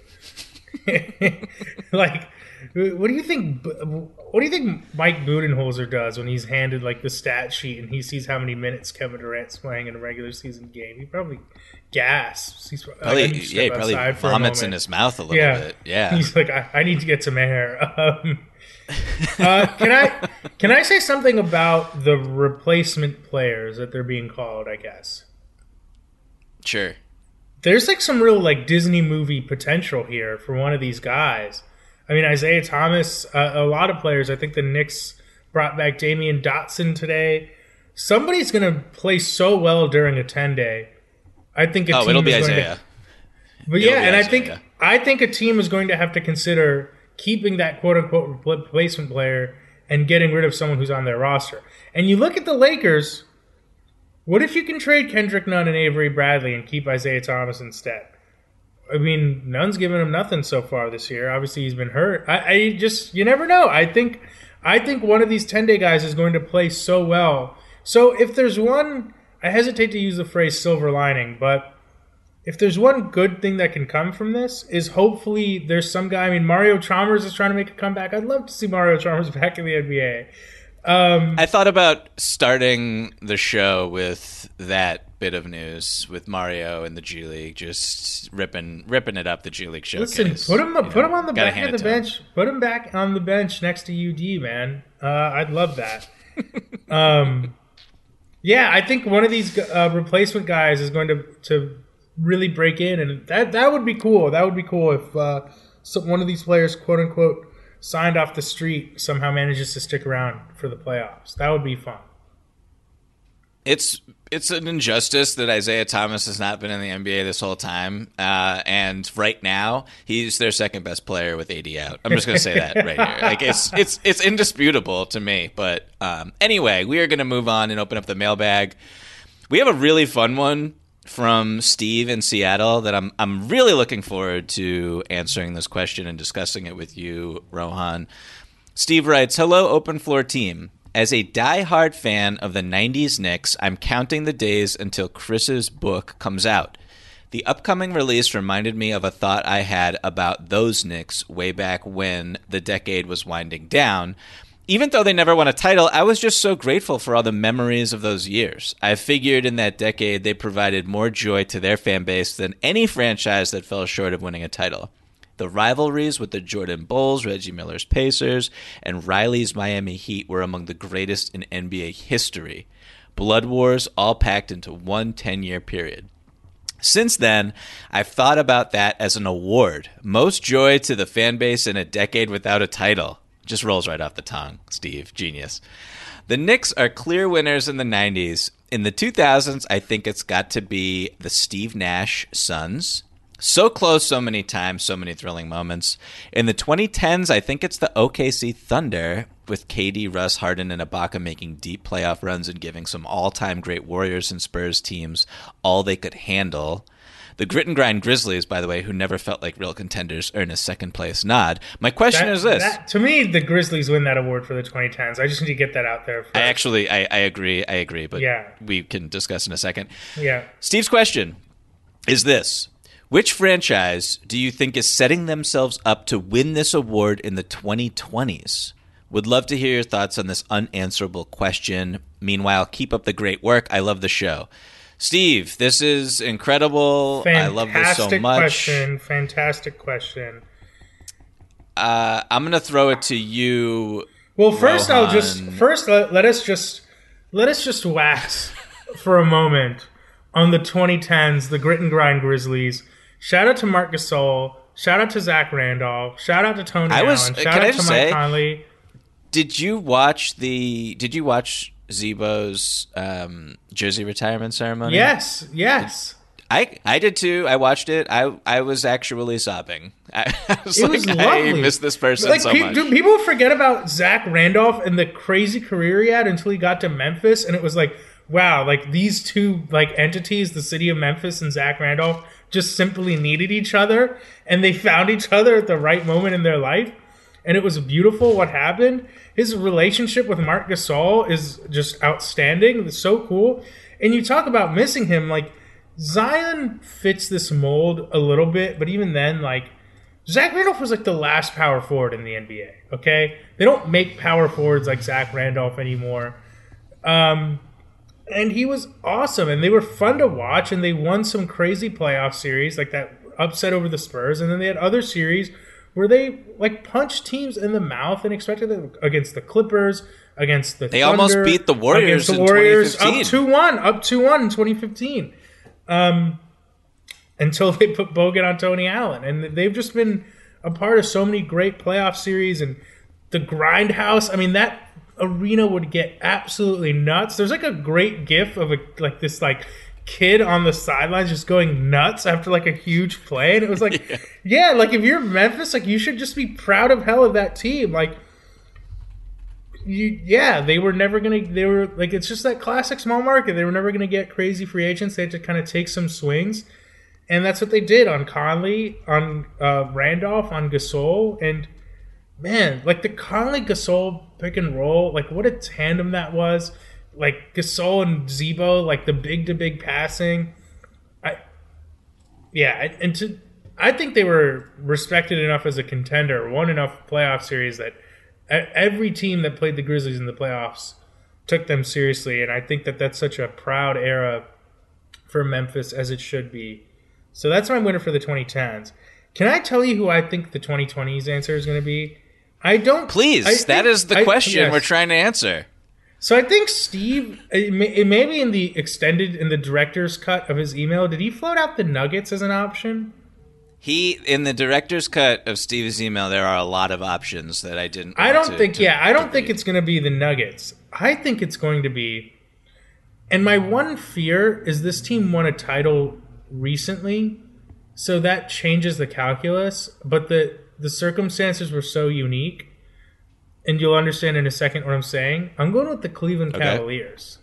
Like, what do you think? What do you think Mike Budenholzer does when he's handed like the stat sheet and he sees how many minutes Kevin Durant's playing in a regular season game? He probably gasps. He's probably yeah, he probably vomits in his mouth a little yeah. bit. Yeah, he's like, I, I need to get some air. Um, uh, can I can I say something about the replacement players that they're being called? I guess. Sure. There's like some real like Disney movie potential here for one of these guys. I mean, Isaiah Thomas, uh, a lot of players. I think the Knicks brought back Damian Dotson today. Somebody's going to play so well during a ten day. I think a oh, team it'll be is Isaiah. going to. But it'll yeah, and Isaiah. I think I think a team is going to have to consider keeping that quote unquote replacement player and getting rid of someone who's on their roster. And you look at the Lakers. What if you can trade Kendrick Nunn and Avery Bradley and keep Isaiah Thomas instead? I mean, Nunn's given him nothing so far this year. Obviously, he's been hurt. I, I just, you never know. I think, I think one of these ten-day guys is going to play so well. So if there's one, I hesitate to use the phrase silver lining, but if there's one good thing that can come from this is hopefully there's some guy. I mean, Mario Chalmers is trying to make a comeback. I'd love to see Mario Chalmers back in the N B A. Um, I thought about starting the show with that bit of news with Mario and the G League, just ripping ripping it up. The G League showcase. Listen, put him put know, him on the back of the bench. Him. Put him back on the bench next to U D, man. Uh, I'd love that. um, yeah, I think one of these uh, replacement guys is going to to really break in, and that that would be cool. That would be cool if uh, some, one of these players, quote unquote, signed off the street somehow manages to stick around for the playoffs. That would be fun. It's it's an injustice that Isaiah Thomas has not been in the N B A this whole time, uh, and right now he's their second best player with A D out. I'm just going to say that right here. Like it's it's it's indisputable to me. But um, anyway, we are going to move on and open up the mailbag. We have a really fun one from Steve in Seattle that I'm I'm really looking forward to answering this question and discussing it with you, Rohan. Steve writes, "Hello, Open Floor team. As a die-hard fan of the nineties Knicks, I'm counting the days until Chris's book comes out. The upcoming release reminded me of a thought I had about those Knicks way back when the decade was winding down. Even though they never won a title, I was just so grateful for all the memories of those years. I figured in that decade they provided more joy to their fan base than any franchise that fell short of winning a title. The rivalries with the Jordan Bulls, Reggie Miller's Pacers, and Riley's Miami Heat were among the greatest in N B A history. Blood wars all packed into one ten-year period. Since then, I've thought about that as an award. Most joy to the fan base in a decade without a title." Just rolls right off the tongue, Steve. Genius. The Knicks are clear winners in the nineties. In the two thousands, I think it's got to be the Steve Nash Suns. So close so many times, so many thrilling moments. In the twenty tens, I think it's the O K C Thunder, with K D, Russ, Harden, and Ibaka making deep playoff runs and giving some all-time great Warriors and Spurs teams all they could handle. The grit and grind Grizzlies, by the way, who never felt like real contenders, earn a second-place nod. My question that, is this. That, to me, the Grizzlies win that award for the twenty tens. I just need to get that out there first. I actually, I, I agree, I agree, but yeah. we can discuss in a second. Yeah. Steve's question is this. Which franchise do you think is setting themselves up to win this award in the twenty twenties? Would love to hear your thoughts on this unanswerable question. Meanwhile, keep up the great work. I love the show. Steve, this is incredible. Fantastic I love this so much. Question. Fantastic question. Uh, I'm going to throw it to you. Well, first Rohan. I'll just first let, let us just let us just wax for a moment on the twenty tens, the grit and grind Grizzlies. Shout out to Marc Gasol. Shout out to Zach Randolph. Shout out to Tony I was, Allen. can Shout I out to Mike say, Conley. Did you watch the? Did you watch Zebo's um, jersey retirement ceremony? Yes, yes. I I did too. I watched it. I I was actually sobbing. I, I was it like, was I lovely. miss this person like, so pe- much. Do people forget about Zach Randolph and the crazy career he had until he got to Memphis? And it was like, wow, like these two like entities, the city of Memphis and Zach Randolph, just simply needed each other, and they found each other at the right moment in their life, and it was beautiful what happened. His relationship with Marc Gasol is just outstanding. It's so cool. And you talk about missing him, like Zion fits this mold a little bit, but even then, like Zach Randolph was like the last power forward in the N B A. Okay, they don't make power forwards like Zach Randolph anymore. Um, and he was awesome, and they were fun to watch, and they won some crazy playoff series like that upset over the Spurs, and then they had other series where they like punched teams in the mouth and expected them against the Clippers, against the they Thunder, almost beat the Warriors the in Warriors twenty fifteen. up two one, up two one in twenty fifteen. Um, until they put Bogut on Tony Allen, and they've just been a part of so many great playoff series. And the Grindhouse, I mean, that arena would get absolutely nuts. There's like a great gif of a like this like kid on the sidelines just going nuts after like a huge play, and it was like, yeah. yeah, like if you're Memphis, like you should just be proud of hell of that team. Like, you, yeah, they were never gonna. They were like, it's just that classic small market. They were never gonna get crazy free agents. They had to kind of take some swings, and that's what they did on Conley, on uh, Randolph, on Gasol, and man, like the Conley Gasol pick and roll, like what a tandem that was. Like Gasol and Zebo, like the big to big passing. I, yeah, and to, I think they were respected enough as a contender, won enough playoff series that every team that played the Grizzlies in the playoffs took them seriously, and I think that that's such a proud era for Memphis, as it should be. So that's my winner for the twenty tens. Can I tell you who I think the twenty twenties answer is going to be? I don't. Please, I think, that is the I, question yes. we're trying to answer. So I think Steve, it may, it may be in the extended, in the director's cut of his email, did he float out the Nuggets as an option? He, in the director's cut of Steve's email, there are a lot of options that I didn't I don't to, think, to, yeah, I don't think read. it's going to be the Nuggets. I think it's going to be, and my one fear is this team won a title recently, so that changes the calculus, but the, the circumstances were so unique. And you'll understand in a second what I'm saying. I'm going with the Cleveland Okay. Cavaliers.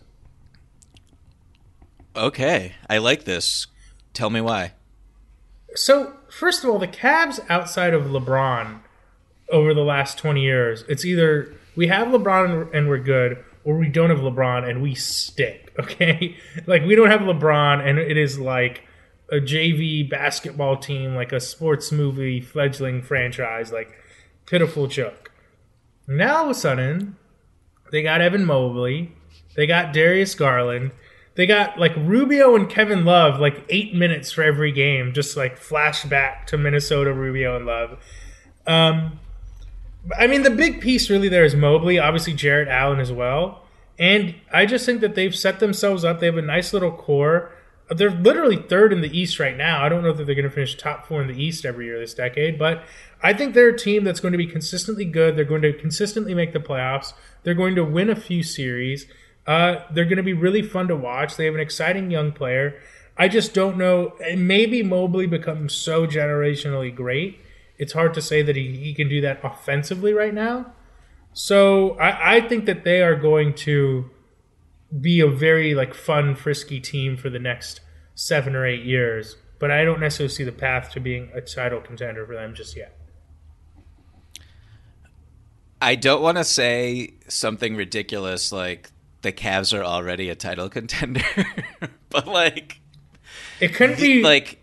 Okay, I like this. Tell me why. So, first of all, the Cavs outside of LeBron over the last twenty years, it's either we have LeBron and we're good, or we don't have LeBron and we stink, okay? Like, we don't have LeBron and it is like a J V basketball team, like a sports movie fledgling franchise, like pitiful joke. Now, all of a sudden, they got Evan Mobley, they got Darius Garland, they got like Rubio and Kevin Love, like eight minutes for every game, just like flashback to Minnesota, Rubio and Love. Um, I mean, the big piece really there is Mobley, obviously Jarrett Allen as well. And I just think that they've set themselves up. They have a nice little core. They're literally third in the East right now. I don't know that they're going to finish top four in the East every year this decade, but I think they're a team that's going to be consistently good. They're going to consistently make the playoffs. They're going to win a few series. Uh, they're going to be really fun to watch. They have an exciting young player. I just don't know. Maybe Mobley becomes so generationally great. It's hard to say that he, he can do that offensively right now. So I, I think that they are going to be a very like fun, frisky team for the next seven or eight years. But I don't necessarily see the path to being a title contender for them just yet. I don't want to say something ridiculous like the Cavs are already a title contender, but like it couldn't be like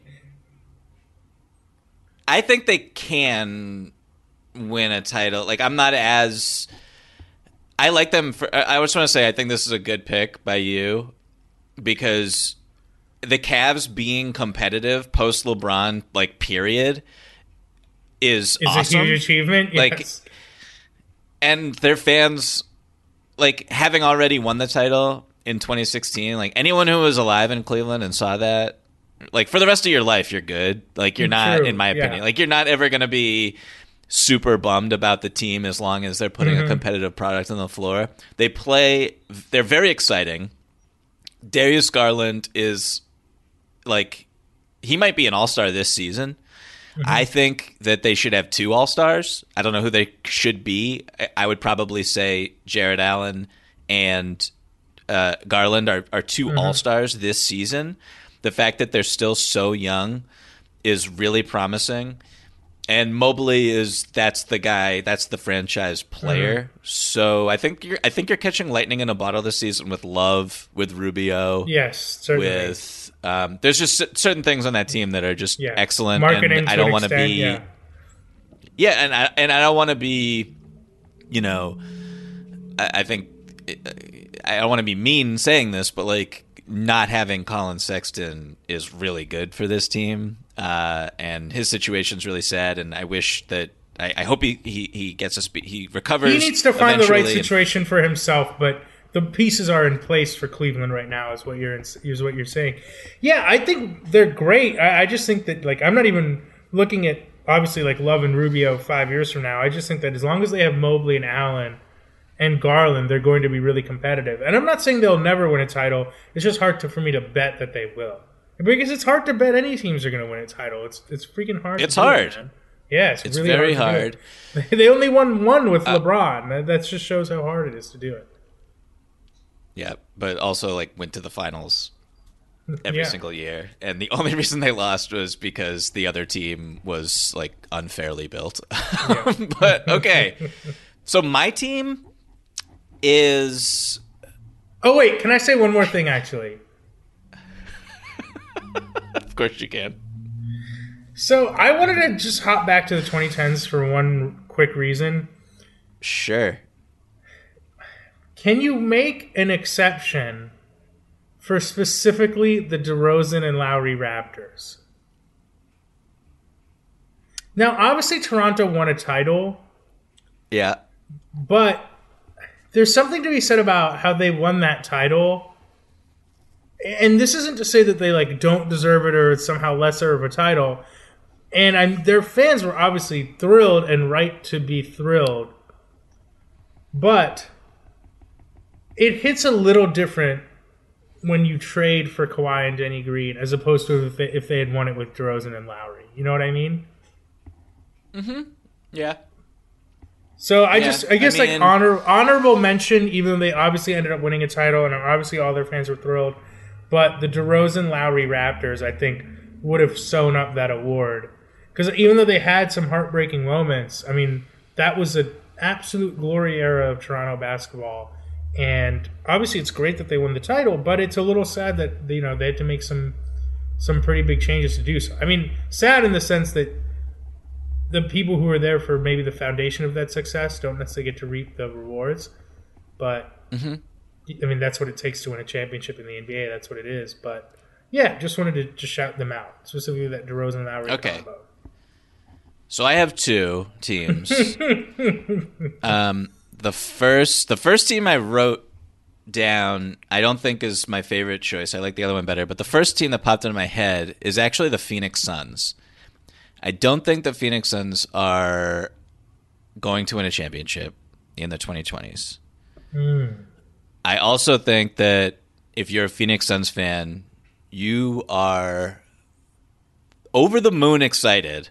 I think they can win a title. Like I'm not as I like them for I just want to say I think this is a good pick by you because the Cavs being competitive post LeBron like period is is awesome. a huge achievement. Like yes. And their fans, like, having already won the title in twenty sixteen, like, anyone who was alive in Cleveland and saw that, like, for the rest of your life, you're good. Like, you're not, True. in my opinion, yeah. like, you're not ever going to be super bummed about the team as long as they're putting mm-hmm. a competitive product on the floor. They play, they're very exciting. Darius Garland is, like, he might be an all-star this season. Mm-hmm. I think that they should have two All-Stars. I don't know who they should be. I would probably say Jarrett Allen and uh, Garland are, are two Mm-hmm. all-stars this season. The fact that they're still so young is really promising. And Mobley is that's the guy, that's the franchise player. Mm-hmm. So I think you're I think you're catching lightning in a bottle this season with Love, with Rubio. Yes, certainly. With um, there's just certain things on that team that are just yeah. excellent. Marketing and to I don't an want to extent, be yeah. yeah, and I and I don't want to be, you know, I, I think I don't want to be mean saying this, but like not having Colin Sexton is really good for this team, uh, and his situation's really sad. And I wish that I, I hope he, he, he gets a spe- he recovers. He needs to find the right eventually. situation for himself, but the pieces are in place for Cleveland right now. Is what you're is what you're saying. Yeah, I think they're great. I, I just think that like I'm not even looking at obviously like Love and Rubio five years from now. I just think that as long as they have Mobley and Allen and Garland, they're going to be really competitive. And I'm not saying they'll never win a title. It's just hard to, for me to bet that they will. Because it's hard to bet any teams are going to win a title. It's it's freaking hard. It's to do hard. It, man. Yeah, it's, It's really very hard. hard. hard. They only won one with uh, LeBron. That, that just shows how hard it is to do it. Yeah, but also like went to the finals every Yeah. single year, and the only reason they lost was because the other team was like unfairly built. Yeah. But okay, so my team is Oh wait, can I say one more thing? Actually, of course you can. so I wanted to just hop back to the twenty tens for one quick reason. Sure. Can you make an exception for specifically the DeRozan and Lowry Raptors? Now, obviously, Toronto won a title, Yeah. but there's something to be said about how they won that title. And this isn't to say that they like don't deserve it or it's somehow lesser of a title. And I'm, their fans were obviously thrilled and right to be thrilled. But it hits a little different when you trade for Kawhi and Denny Green as opposed to if they, if they had won it with DeRozan and Lowry. You know what I mean? Yeah. So I Yeah, just, I guess, I mean- like honor, honorable mention, even though they obviously ended up winning a title, and obviously all their fans were thrilled. But the DeRozan Lowry Raptors, I think, would have sewn up that award because even though they had some heartbreaking moments, I mean, that was an absolute glory era of Toronto basketball. And obviously, it's great that they won the title, but it's a little sad that you know they had to make some some pretty big changes to do so. I mean, sad in the sense that the people who are there for maybe the foundation of that success don't necessarily get to reap the rewards. But, Mm-hmm. I mean, that's what it takes to win a championship in the N B A. That's what it is. But, yeah, just wanted to just shout them out, specifically that DeRozan and Lowry Okay. combo. So I have two teams. um, the first, the first team I wrote down, I don't think is my favorite choice. I like the other one better. But the first team that popped into my head is actually the Phoenix Suns. I don't think the Phoenix Suns are going to win a championship in the twenty twenties. Mm. I also think that if you're a Phoenix Suns fan, you are over the moon excited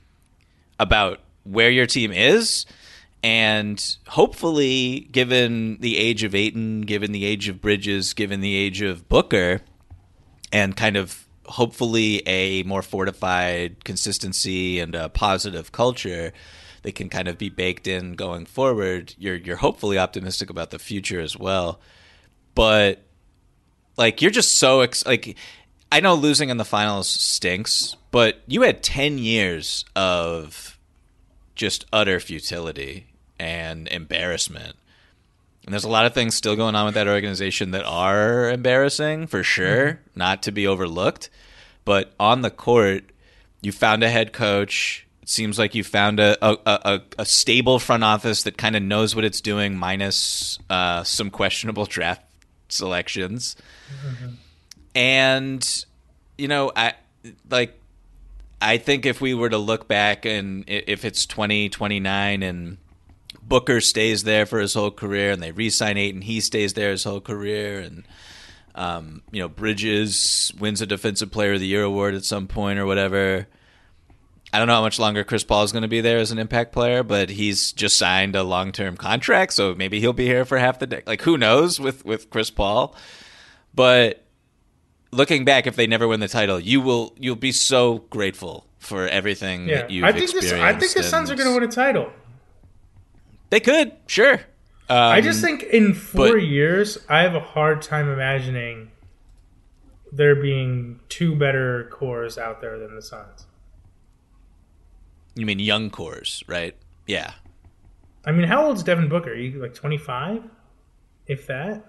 about where your team is. And hopefully, given the age of Ayton, given the age of Bridges, given the age of Booker, and kind of hopefully a more fortified consistency and a positive culture that can kind of be baked in going forward, you're you're hopefully optimistic about the future as well. But like you're just so ex- like I know losing in the finals stinks, but you had ten years of just utter futility and embarrassment. And there's a lot of things still going on with that organization that are embarrassing, for sure, mm-hmm. not to be overlooked. But on the court, you found a head coach. It seems like you found a a, a, a stable front office that kind of knows what it's doing, minus uh, some questionable draft selections. Mm-hmm. And, you know, I like I think if we were to look back and if it's twenty twenty-nine and Booker stays there for his whole career and they re-sign Ayton, he stays there his whole career, and um, you know, Bridges wins a Defensive Player of the Year award at some point or whatever, I don't know how much longer Chris Paul is going to be there as an impact player, but he's just signed a long-term contract, so maybe he'll be here for half the day. Like, who knows with, with Chris Paul? But looking back, if they never win the title, you will you'll be so grateful for everything yeah. that you've I think experienced. This, I think the Suns are going to win a title. They could, sure. Um, I just think in four but, years, I have a hard time imagining there being two better cores out there than the Suns. You mean young cores, right? Yeah. I mean, how old's Devin Booker? Are you like twenty-five? If that?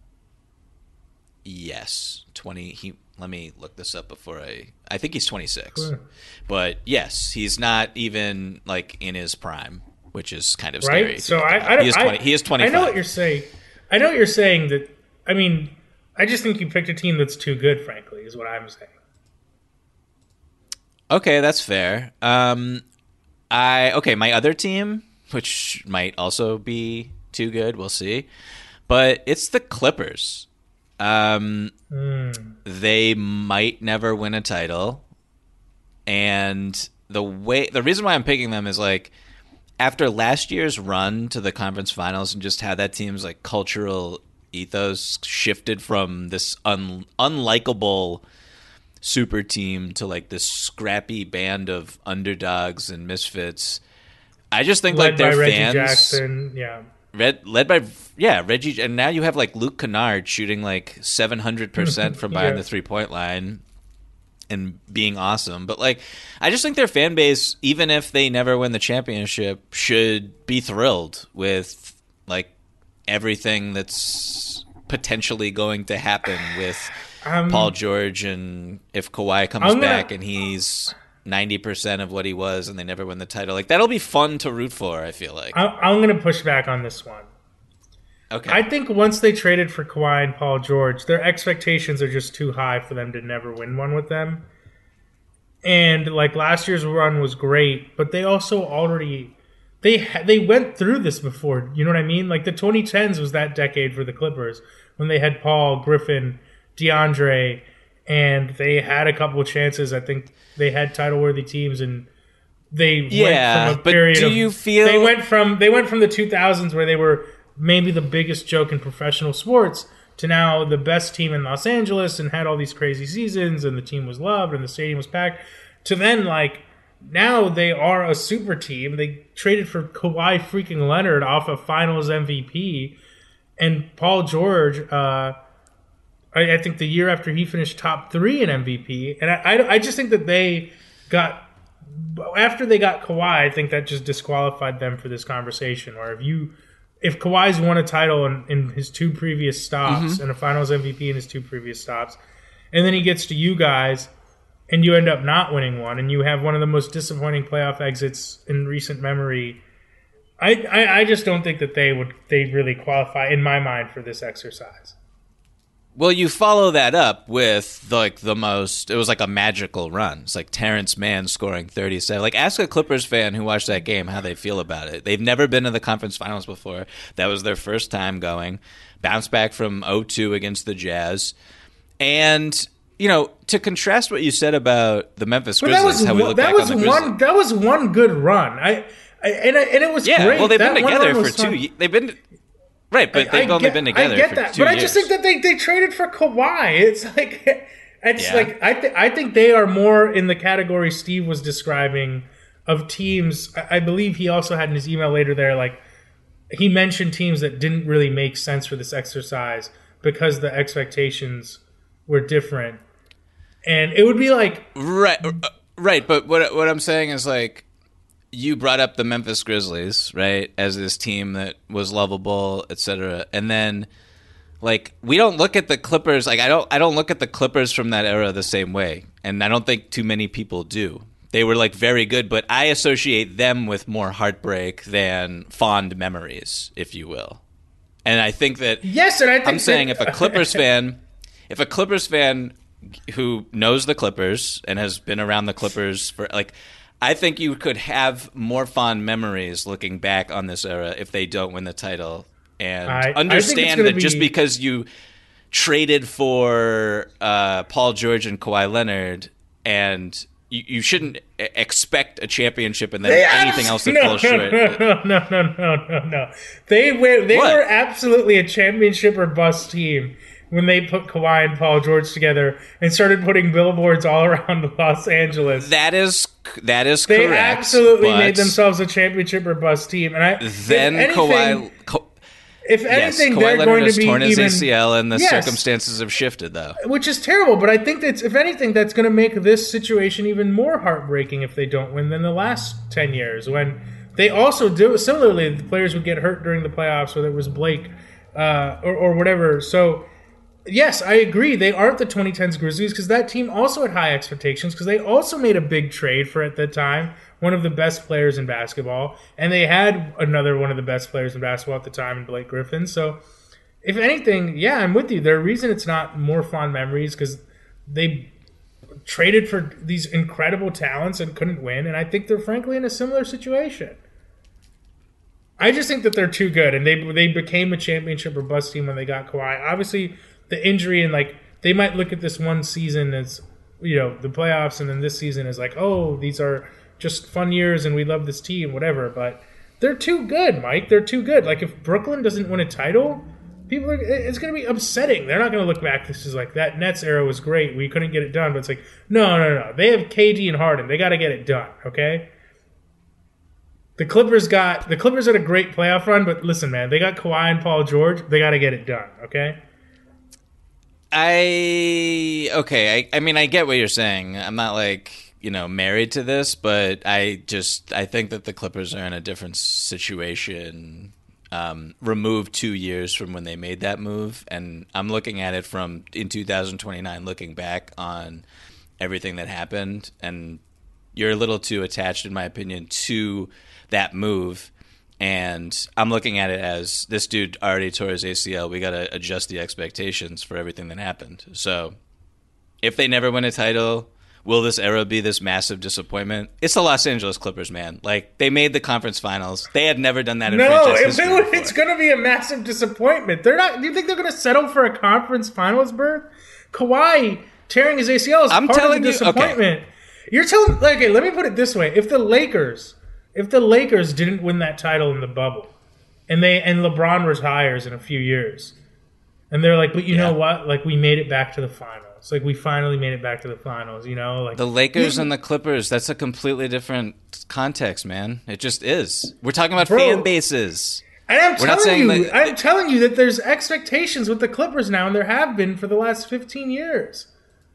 Yes. twenty. He. Let me look this up before I... I think he's twenty-six. Sure. But yes, he's not even like in his prime, which is kind of scary. Right? So I, I, he, is twenty, I, he is twenty-five. I know what you're saying. I know what you're saying that... I mean, I just think you picked a team that's too good, frankly, is what I'm saying. Okay, that's fair. Um... I okay, my other team, which might also be too good, we'll see. But it's the Clippers. Um, mm. They might never win a title, and the way the reason why I'm picking them is like after last year's run to the conference finals and just how that team's like cultural ethos shifted from this un, unlikable super team to like this scrappy band of underdogs and misfits. I just think led like their by Reggie fans, Jackson, yeah, Red, led by yeah Reggie, and now you have like Luke Kennard shooting like seven hundred percent from behind yeah. the three point line and being awesome. But like, I just think their fan base, even if they never win the championship, should be thrilled with like everything that's potentially going to happen with. Um, Paul George, and if Kawhi comes gonna, back and he's ninety percent of what he was and they never win the title, like that'll be fun to root for, I feel like. I, I'm going to push back on this one. Okay. I think once they traded for Kawhi and Paul George, their expectations are just too high for them to never win one with them. And like last year's run was great, but they also already they they went through this before. You know what I mean? Like the twenty tens was that decade for the Clippers when they had Paul, Griffin, DeAndre, and they had a couple of chances. I think they had title-worthy teams, and they yeah, went from a period but do of, you feel they went from they went from the two thousands where they were maybe the biggest joke in professional sports to now the best team in Los Angeles and had all these crazy seasons, and the team was loved and the stadium was packed, to then like now they are a super team. They traded for Kawhi freaking Leonard off a Finals M V P, and Paul George. Uh, I think the year after he finished top three in M V P. And I, I, I just think that they got – after they got Kawhi, I think that just disqualified them for this conversation. Or if you – if Kawhi's won a title in, in his two previous stops mm-hmm. and a finals M V P in his two previous stops, and then he gets to you guys and you end up not winning one and you have one of the most disappointing playoff exits in recent memory, I, I, I just don't think that they would they really qualify, in my mind, for this exercise. Well, you follow that up with like the most. It was like a magical run. It's like Terrence Mann scoring thirty-seven. Like, ask a Clippers fan who watched that game how they feel about it. They've never been to the conference finals before. That was their first time going. Bounced back from oh two against the Jazz, and you know, to contrast what you said about the Memphis Grizzlies, that was, how we look that back was on the one. Grizzlies. That was one good run. I, I and I, and it was yeah. great. Well, they've that been together for fun. two. They've been. Right, but they've I only get, been together I get for that, two but years. I just think that they, they traded for Kawhi. It's like it's yeah. like I th- I think they are more in the category Steve was describing of teams. I, I believe he also had in his email later there like he mentioned teams that didn't really make sense for this exercise because the expectations were different, and it would be like right, right. But what what I'm saying is like. You brought up the Memphis Grizzlies, right, as this team that was lovable, et cetera. And then, like, we don't look at the Clippers. Like, I don't, I don't look at the Clippers from that era the same way, and I don't think too many people do. They were like very good, but I associate them with more heartbreak than fond memories, if you will. And I think that yes, and I think I'm saying that, if a Clippers fan, if a Clippers fan who knows the Clippers and has been around the Clippers for like. I think you could have more fond memories looking back on this era if they don't win the title and I, understand I that be... just because you traded for uh, Paul George and Kawhi Leonard and you, you shouldn't expect a championship and then They anything abs- else that no, falls no, short. No, no, no, no, no, no. They were they What? were absolutely a championship or bust team when they put Kawhi and Paul George together and started putting billboards all around Los Angeles. That is that is they correct. absolutely but made themselves a championship or bust team. And I then if anything, Kawhi. Ka- if yes, anything, Kawhi they're Leonard going has to be torn his even, A C L, and the Yes. circumstances have shifted, though. which is terrible. But I think that's if anything, that's going to make this situation even more heartbreaking if they don't win than the last ten years when they also do similarly. The players would get hurt during the playoffs, whether it was Blake uh, or, or whatever. So. Yes, I agree. They aren't the twenty tens Grizzlies because that team also had high expectations because they also made a big trade for, at that time, one of the best players in basketball. And they had another one of the best players in basketball at the time in Blake Griffin. So, if anything, yeah, I'm with you. The reason it's not more fond memories because they traded for these incredible talents and couldn't win. And I think they're frankly in a similar situation. I just think that they're too good. And they, they became a championship or bust team when they got Kawhi. Obviously, the injury and like they might look at this one season as, you know, the playoffs, and then this season is like, oh, these are just fun years and we love this team, whatever. But they're too good, Mike. They're too good. Like if Brooklyn doesn't win a title, people are, it's going to be upsetting. They're not going to look back. This is like that Nets era was great. We couldn't get it done, but it's like no, no, no. They have K D and Harden. They got to get it done. Okay. The Clippers got the Clippers had a great playoff run, but listen, man, they got Kawhi and Paul George. They got to get it done. Okay. I okay. I, I mean, I get what you're saying. I'm not like you know married to this, but I just I think that the Clippers are in a different situation. Um, removed two years from when they made that move, and I'm looking at it from in two thousand twenty-nine, looking back on everything that happened, and you're a little too attached, in my opinion, to that move. And I'm looking at it as this dude already tore his A C L. We got to adjust the expectations for everything that happened. So if they never win a title, will this era be this massive disappointment? It's the Los Angeles Clippers, man. Like, they made the conference finals. They had never done that in no, franchise if history it, before. it's going to be a massive disappointment. They're not. Do you think they're going to settle for a conference finals berth? Kawhi tearing his A C L is I'm part telling of the you- okay. disappointment. You're telling. Okay, let me put it this way: if the Lakers, if the Lakers didn't win that title in the bubble, and they and LeBron retires in a few years, and they're like, but you Yeah. know what? Like, we made it back to the finals. Like, we finally made it back to the finals. You know, like The Lakers and the Clippers, that's a completely different context, man. It just is. We're talking about Bro. fan bases. And I'm We're not telling saying you, that- I'm telling you that there's expectations with the Clippers now, and there have been for the last fifteen years.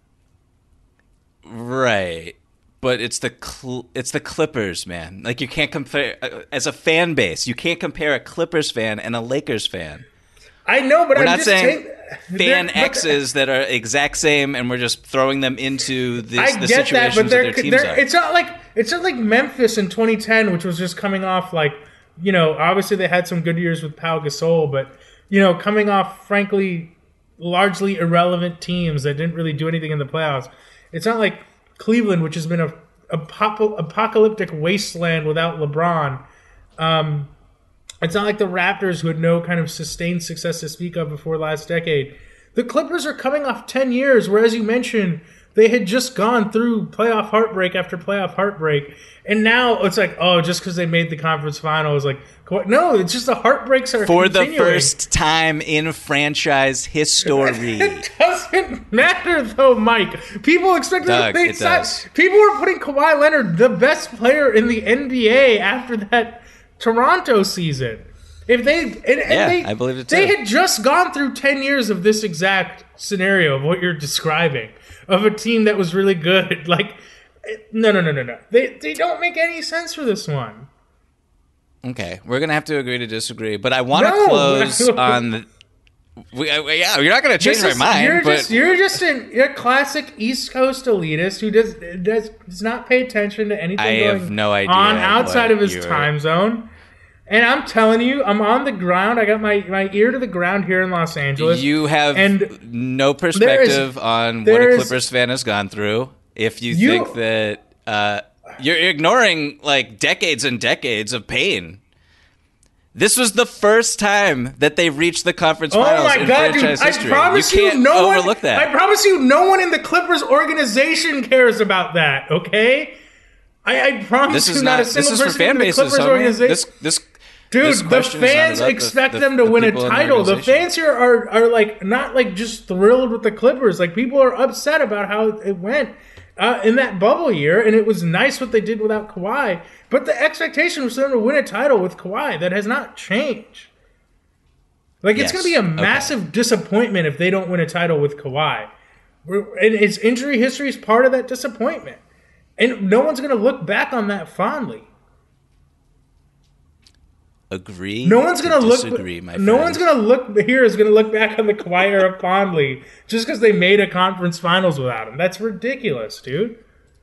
Right. But it's the cl- it's the Clippers, man. Like, you can't compare uh, as a fan base. You can't compare a Clippers fan and a Lakers fan. I know, but We're I'm not just saying saying fan they're- but- X's that are exact same, and we're just throwing them into this, I the get that, situations but that they're, their teams they're, are. it's not like it's not like Memphis in twenty ten, which was just coming off like, you know, obviously they had some good years with Pau Gasol, but you know, coming off frankly largely irrelevant teams that didn't really do anything in the playoffs. It's not like Cleveland, which has been a apocal- apocalyptic wasteland without LeBron. Um, it's not like the Raptors, who had no kind of sustained success to speak of before last decade. The Clippers are coming off ten years, where, as you mentioned, they had just gone through playoff heartbreak after playoff heartbreak. And now it's like, oh, just because they made the conference finals, like, no, it's just the heartbreaks are For continuing. the first time in franchise history. It doesn't matter, though, Mike. People expected Doug, they it signed- does. People were putting Kawhi Leonard, the best player in the N B A, after that Toronto season. If they, and, and Yeah, they, I believe it They too. had just gone through ten years of this exact scenario of what you're describing, of a team that was really good. Like, no, no, no, no, no. They they don't make any sense for this one. Okay, we're gonna have to agree to disagree, but I want to No. close on. The, we, I- yeah, you're not gonna change This my is- mind, You're but just you're just an, you're a classic East Coast elitist who does does does not pay attention to anything I going have no idea on outside what of his you're- time zone. And I'm telling you, I'm on the ground. I got my, my ear to the ground here in Los Angeles. you have and no there is- perspective on what there a is- Clippers fan has gone through. If you, You- think that uh, you're ignoring like decades and decades of pain. This was the first time that they reached the conference oh finals my in God, franchise dude, history. I promise you you, can't no overlook one, that. I promise you, no one in the Clippers organization cares about that. Okay, I, I promise this you, is not, not. a single This is for person fan in the bases, Clippers homie. organization. This, this, Dude, this the question is not fans about the- expect the- them to the win a people in the title. The organization. fans here are are like not like just thrilled with the Clippers. Like people are upset about how it went uh, in that bubble year, and it was nice what they did without Kawhi. But the expectation was for them to win a title with Kawhi. That has not changed. Like it's Yes. going to be a massive Okay. disappointment if they don't win a title with Kawhi. We're- And his injury history is part of that disappointment, and no one's going to look back on that fondly. Agree. No one's to gonna look. disagree, my no friend. one's gonna look here is gonna look back on the Kawhi era fondly just because they made a conference finals without him. That's ridiculous, dude.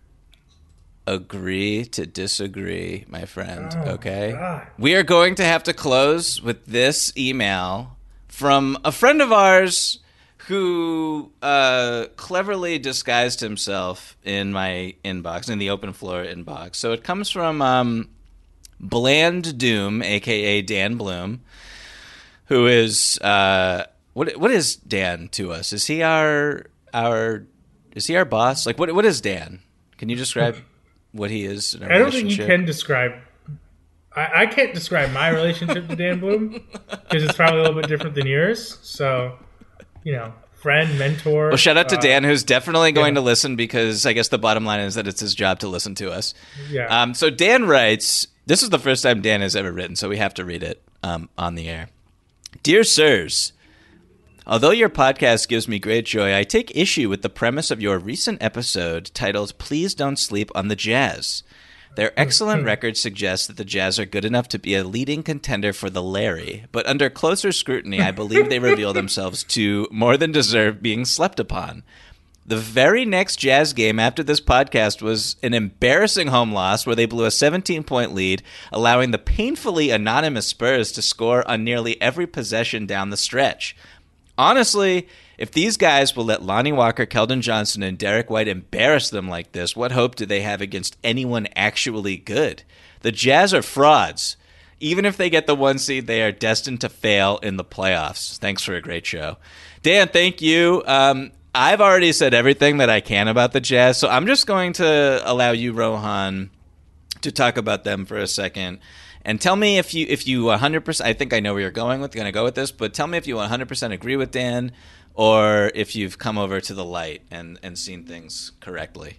Agree to disagree, my friend. Oh, okay. God. We are going to have to close with this email from a friend of ours who uh, cleverly disguised himself in my inbox, in the open floor inbox. So it comes from um, Bland Doom, aka Dan Bloom, who is uh, what? What is Dan to us? Is he our our? Is he our boss? Like what? What is Dan? Can you describe what he is in our I don't think you relationship? can describe. I, I can't describe my relationship to Dan Bloom because it's probably a little bit different than yours. So, you know, friend, mentor. Well, shout out to uh, Dan, who's definitely going yeah. to listen because I guess the bottom line is that it's his job to listen to us. Yeah. Um, so Dan writes, this is the first time Dan has ever written, so we have to read it um, on the air. Dear Sirs, although your podcast gives me great joy, I take issue with the premise of your recent episode titled Please Don't Sleep on the Jazz. Their excellent record suggests that the Jazz are good enough to be a leading contender for the Larry, but under closer scrutiny, I believe they reveal themselves to more than deserve being slept upon. The very next Jazz game after this podcast was an embarrassing home loss where they blew a seventeen-point lead, allowing the painfully anonymous Spurs to score on nearly every possession down the stretch. Honestly, if these guys will let Lonnie Walker, Keldon Johnson, and Derek White embarrass them like this, what hope do they have against anyone actually good? The Jazz are frauds. Even if they get the one seed, they are destined to fail in the playoffs. Thanks for a great show. Dan, thank you. Um, I've already said everything that I can about the Jazz, so I'm just going to allow you, Rohan, to talk about them for a second. And tell me if you if you one hundred percent, I think I know where you're going with, going to go with this, but tell me if you one hundred percent agree with Dan or if you've come over to the light and, and seen things correctly.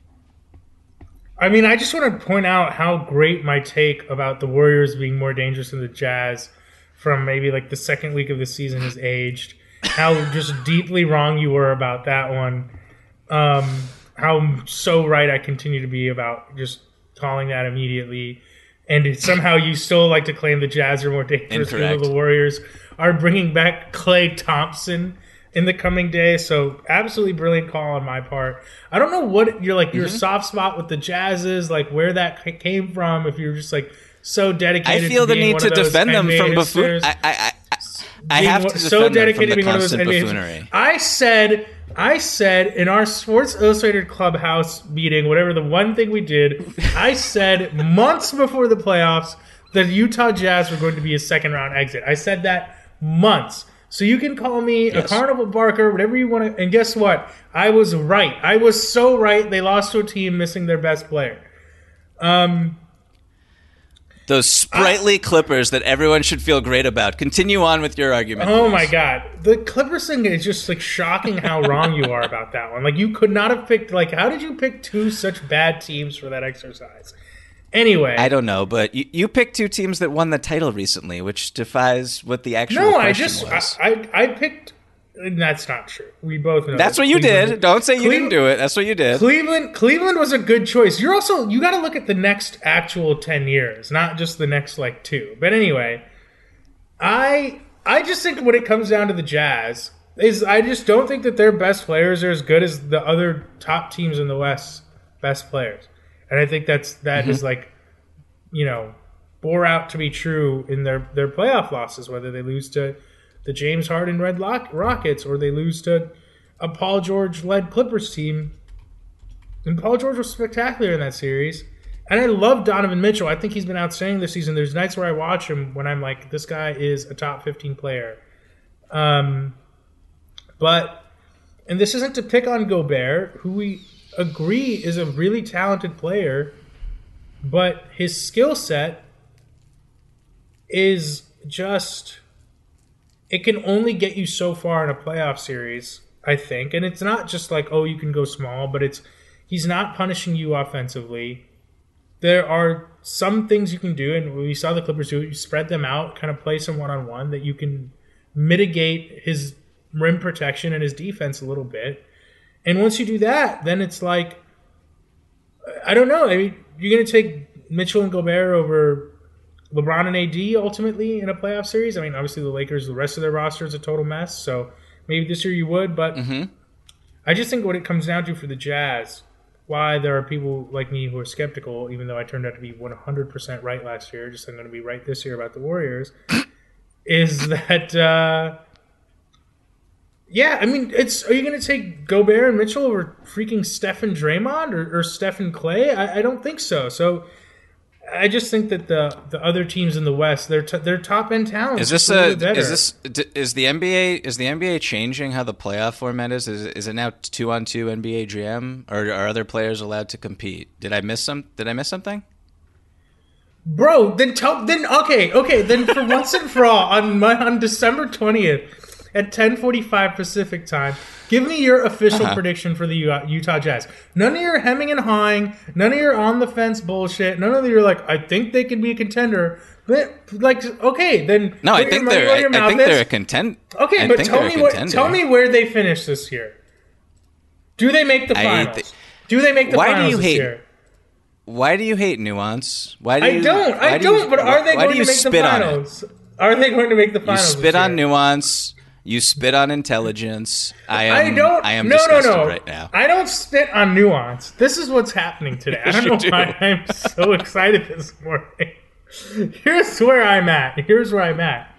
I mean, I just want to point out how great my take about the Warriors being more dangerous than the Jazz from maybe like the second week of the season has aged. How just deeply wrong you were about that one. Um, how so right I continue to be about just calling that immediately. And it, somehow you still like to claim the Jazz are more dangerous Incorrect. than the Warriors are bringing back Klay Thompson in the coming days. So absolutely brilliant call on my part. I don't know what you're like, your Mm-hmm. soft spot with the Jazz is, like where that c- came from. If you're just like so dedicated, I feel to the being need one to of those defend them N B A from hipsters, buffoon. I, I, I, I being have to one- defend so them from dedicated the to being one of those constant N B A buffoonery. I said, I said in our Sports Illustrated Clubhouse meeting, whatever the one thing we did, I said months before the playoffs that Utah Jazz were going to be a second round exit. I said that months. So you can call me Yes. a carnival barker, whatever you want to. And guess what? I was right. I was so right. They lost to a team missing their best player. Um, Those sprightly Clippers that everyone should feel great about. Continue on with your argument. Oh please. my God. The Clippers thing is just like shocking how wrong you are about that one. Like you could not have picked, like, how did you pick two such bad teams for that exercise? Anyway. I don't know, but you, you picked two teams that won the title recently, which defies what the actual No, I question just, was. I, I, I picked, that's not true. We both know That's that what you Cleveland- did. Don't say you Cleveland- didn't do it. That's what you did. Cleveland, Cleveland was a good choice. You're also, you got to look at the next actual ten years, not just the next like two. But anyway, I, I just think when it comes down to the Jazz, is I just don't think that their best players are as good as the other top teams in the West best players. And I think that's that Mm-hmm. is like, you know, bore out to be true in their, their playoff losses, whether they lose to the James Harden Red Lock- Rockets or they lose to a Paul George-led Clippers team. And Paul George was spectacular in that series. And I love Donovan Mitchell. I think he's been outstanding this season. There's nights where I watch him when I'm like, this guy is a top fifteen player. Um, but, and this isn't to pick on Gobert, who we agree is a really talented player, but his skill set is just, it can only get you so far in a playoff series, I think. And it's not just like, oh, you can go small, but it's, he's not punishing you offensively. There are some things you can do, and we saw the Clippers do it. You spread them out, kind of play some one-on-one that you can mitigate his rim protection and his defense a little bit. And once you do that, then it's like, I don't know. I mean, you're going to take Mitchell and Gobert over LeBron and A D ultimately in a playoff series. I mean, obviously the Lakers, the rest of their roster is a total mess, so maybe this year you would. But mm-hmm. I just think what it comes down to for the Jazz, why there are people like me who are skeptical, even though I turned out to be one hundred percent right last year, just I'm going to be right this year about the Warriors, is that, uh, yeah, I mean, it's are you going to take Gobert and Mitchell over freaking Steph and Draymond or, or Steph and Clay? I, I don't think so. So I just think that the the other teams in the West, they're t- they're top end talent. Is this a is this is the N B A is the N B A changing how the playoff format is? Is is it now two on two N B A Jam, or are other players allowed to compete? Did I miss some? Did I miss something? Bro, then tell then okay okay then for once and for all on my, on December twentieth at ten forty-five Pacific time. Give me your official uh-huh. prediction for the Utah Jazz. None of your hemming and hawing, none of your on-the-fence bullshit, none of your, like, I think they could be a contender. But, like, okay, then... No, I think they're I, I think they're a contender. Okay, I but tell me, what, tell me where they finish this year. Do they make the finals? Th- do they make the why finals do you this hate, year? Why do you hate nuance? Why do I you, don't, I don't, you, but are they going do to make the finals? Are they going to make the finals You spit on nuance... You spit on intelligence. I am. I don't. I am no, disgusted no, no. right now. I don't spit on nuance. This is what's happening today. I don't know do. why I'm so excited this morning. Here's where I'm at. Here's where I'm at.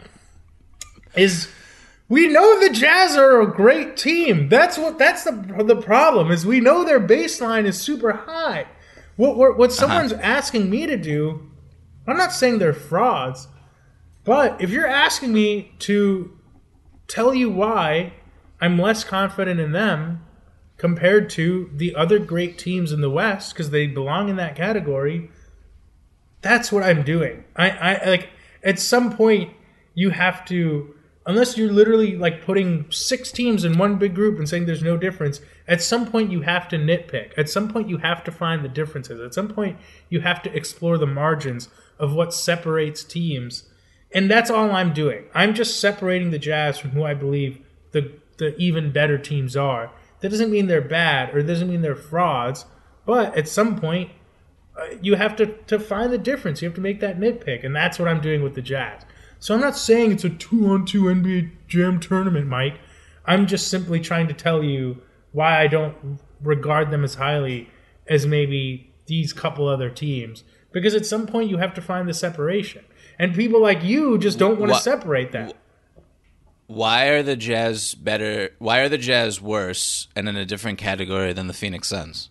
Is we know the Jazz are a great team. That's what. That's the the problem. Is we know their baseline is super high. What what, what someone's uh-huh. asking me to do. I'm not saying they're frauds, but if you're asking me to tell you why I'm less confident in them compared to the other great teams in the West, because they belong in that category, that's what I'm doing. I, I like at some point you have to, unless you're literally like putting six teams in one big group and saying there's no difference, at some point you have to nitpick. At some point you have to find the differences. At some point you have to explore the margins of what separates teams. And that's all I'm doing. I'm just separating the Jazz from who I believe the the even better teams are. That doesn't mean they're bad or doesn't mean they're frauds. But at some point, uh, you have to, to find the difference. You have to make that nitpick. And that's what I'm doing with the Jazz. So I'm not saying it's a two-on-two N B A Jam tournament, Mike. I'm just simply trying to tell you why I don't regard them as highly as maybe these couple other teams. Because at some point, you have to find the separation. And people like you just don't want to separate that. Why are the Jazz better? Why are the Jazz worse and in a different category than the Phoenix Suns?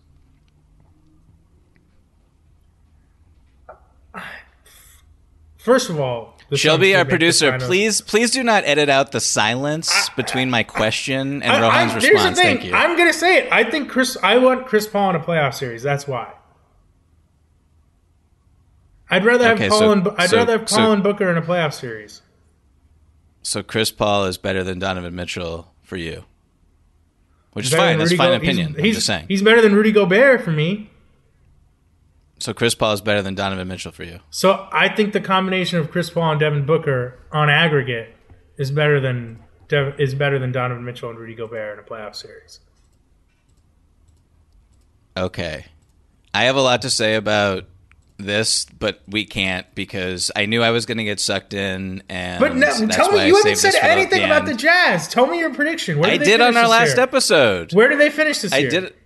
First of all, Shelby, our producer, please please do not edit out the silence I, between my question and I, Rohan's I, response. Thank you. I'm going to say it. I think Chris. I want Chris Paul in a playoff series. That's why. I'd rather have okay, Paul so, and I'd so, rather have Paul so, and Booker in a playoff series. So Chris Paul is better than Donovan Mitchell for you, which is fine. That's a fine Go- opinion. He's, I'm he's, just saying he's better than Rudy Gobert for me. So Chris Paul is better than Donovan Mitchell for you. So I think the combination of Chris Paul and Devin Booker on aggregate is better than Dev, is better than Donovan Mitchell and Rudy Gobert in a playoff series. Okay, I have a lot to say about this, but we can't because I knew I was going to get sucked in. And but no, that's tell why me, you I haven't said anything the about the Jazz. Tell me your prediction. Where I did, did on our last year? episode. Where did they finish this I year? I did.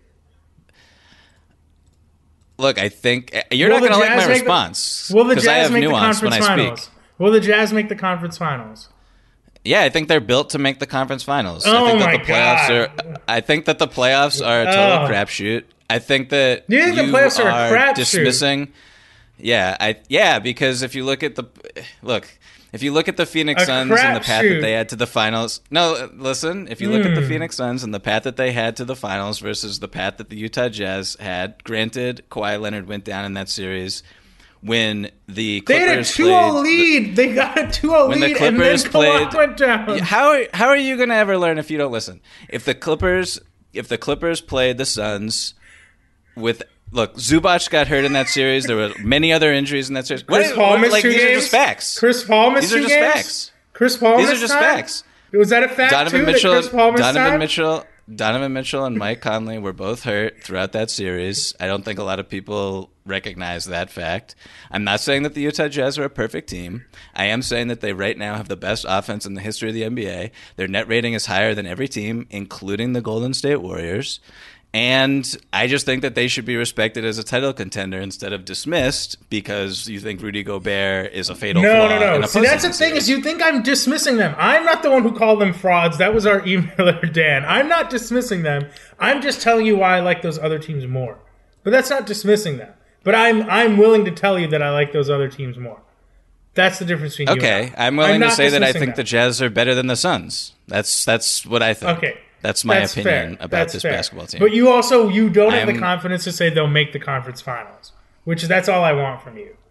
Look, I think you're will not going to like my response. The, will the Jazz make the conference finals? Will the Jazz make the conference finals? Yeah, I think they're built to make the conference finals. Oh I think my that the playoffs God. are. I think that the playoffs are a total oh. crapshoot. I think that you, think you the playoffs are, are a crap dismissing. Shoot. Yeah, I yeah because if you look at the look. If you look at the Phoenix a Suns and the path shoot. that they had to the finals, no, listen. If you look mm. at the Hmm. Phoenix Suns and the path that they had to the finals versus the path that the Utah Jazz had, granted, Kawhi Leonard went down in that series. When the Clippers they had a two oh lead, the, they got a two oh lead, the Clippers and then Kawhi played, went down. How are, how are you going to ever learn if you don't listen? If the Clippers, if the Clippers played the Suns with. Look, Zubac got hurt in that series. There were many other injuries in that series. Chris what, Paul missed like, two these games. Are just facts. Chris Paul missed these two are just games. Facts. Chris Paul these missed are just time? facts. Was that a fact Donovan too? Mitchell, that Chris Paul missed Donovan time? Mitchell, Donovan Mitchell, and Mike Conley were both hurt throughout that series. I don't think a lot of people recognize that fact. I'm not saying that the Utah Jazz are a perfect team. I am saying that they right now have the best offense in the history of the N B A. Their net rating is higher than every team, including the Golden State Warriors. And I just think that they should be respected as a title contender instead of dismissed because you think Rudy Gobert is a fatal no, flaw. No, no, in no. a See, that's the thing series. is you think I'm dismissing them. I'm not the one who called them frauds. That was our emailer, Dan. I'm not dismissing them. I'm just telling you why I like those other teams more. But that's not dismissing them. But I'm I'm willing to tell you that I like those other teams more. That's the difference between okay, you and I. I'm willing I'm to say that I think them. the Jazz are better than the Suns. That's that's what I think. Okay. That's my That's opinion fair. about that's this fair. basketball team. But you also you don't have I'm, the confidence to say they'll make the conference finals, which is that's all I want from you.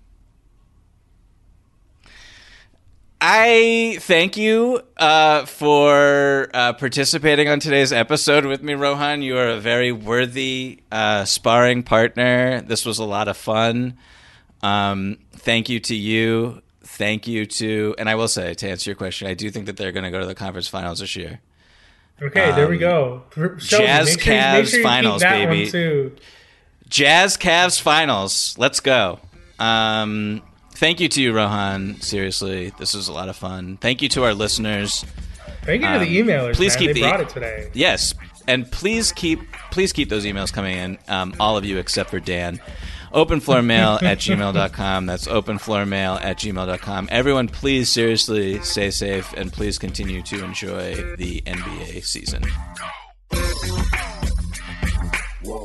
I thank you uh, for uh, participating on today's episode with me, Rohan. You are a very worthy uh, sparring partner. This was a lot of fun. Um, thank you to you. Thank you to, and I will say, to answer your question, I do think that they're going to go to the conference finals this year. Okay, um, there we go. Shelby, Jazz make sure, Cavs make sure you finals, keep that baby. One too. Jazz Cavs finals. Let's go. Um, thank you to you, Rohan. Seriously, this was a lot of fun. Thank you to our listeners. Thank you um, to the emailers. Please man. keep they the, brought it today. Yes, and please keep please keep those emails coming in. Um, all of you except for Dan. openfloormail at gmail dot com. That's openfloormail at gmail dot com. Everyone, please seriously stay safe and please continue to enjoy the N B A season. Whoa.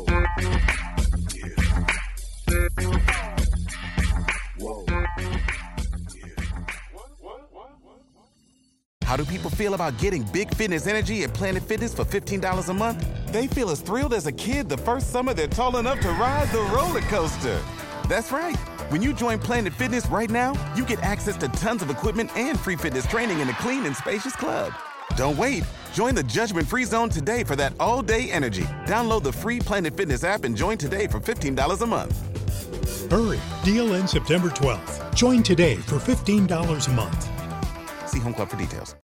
How do people feel about getting big fitness energy at Planet Fitness for fifteen dollars a month? They feel as thrilled as a kid the first summer they're tall enough to ride the roller coaster. That's right. When you join Planet Fitness right now, you get access to tons of equipment and free fitness training in a clean and spacious club. Don't wait. Join the judgment-free zone today for that all-day energy. Download the free Planet Fitness app and join today for fifteen dollars a month. Hurry. Deal ends September twelfth. Join today for fifteen dollars a month. See Home Club for details.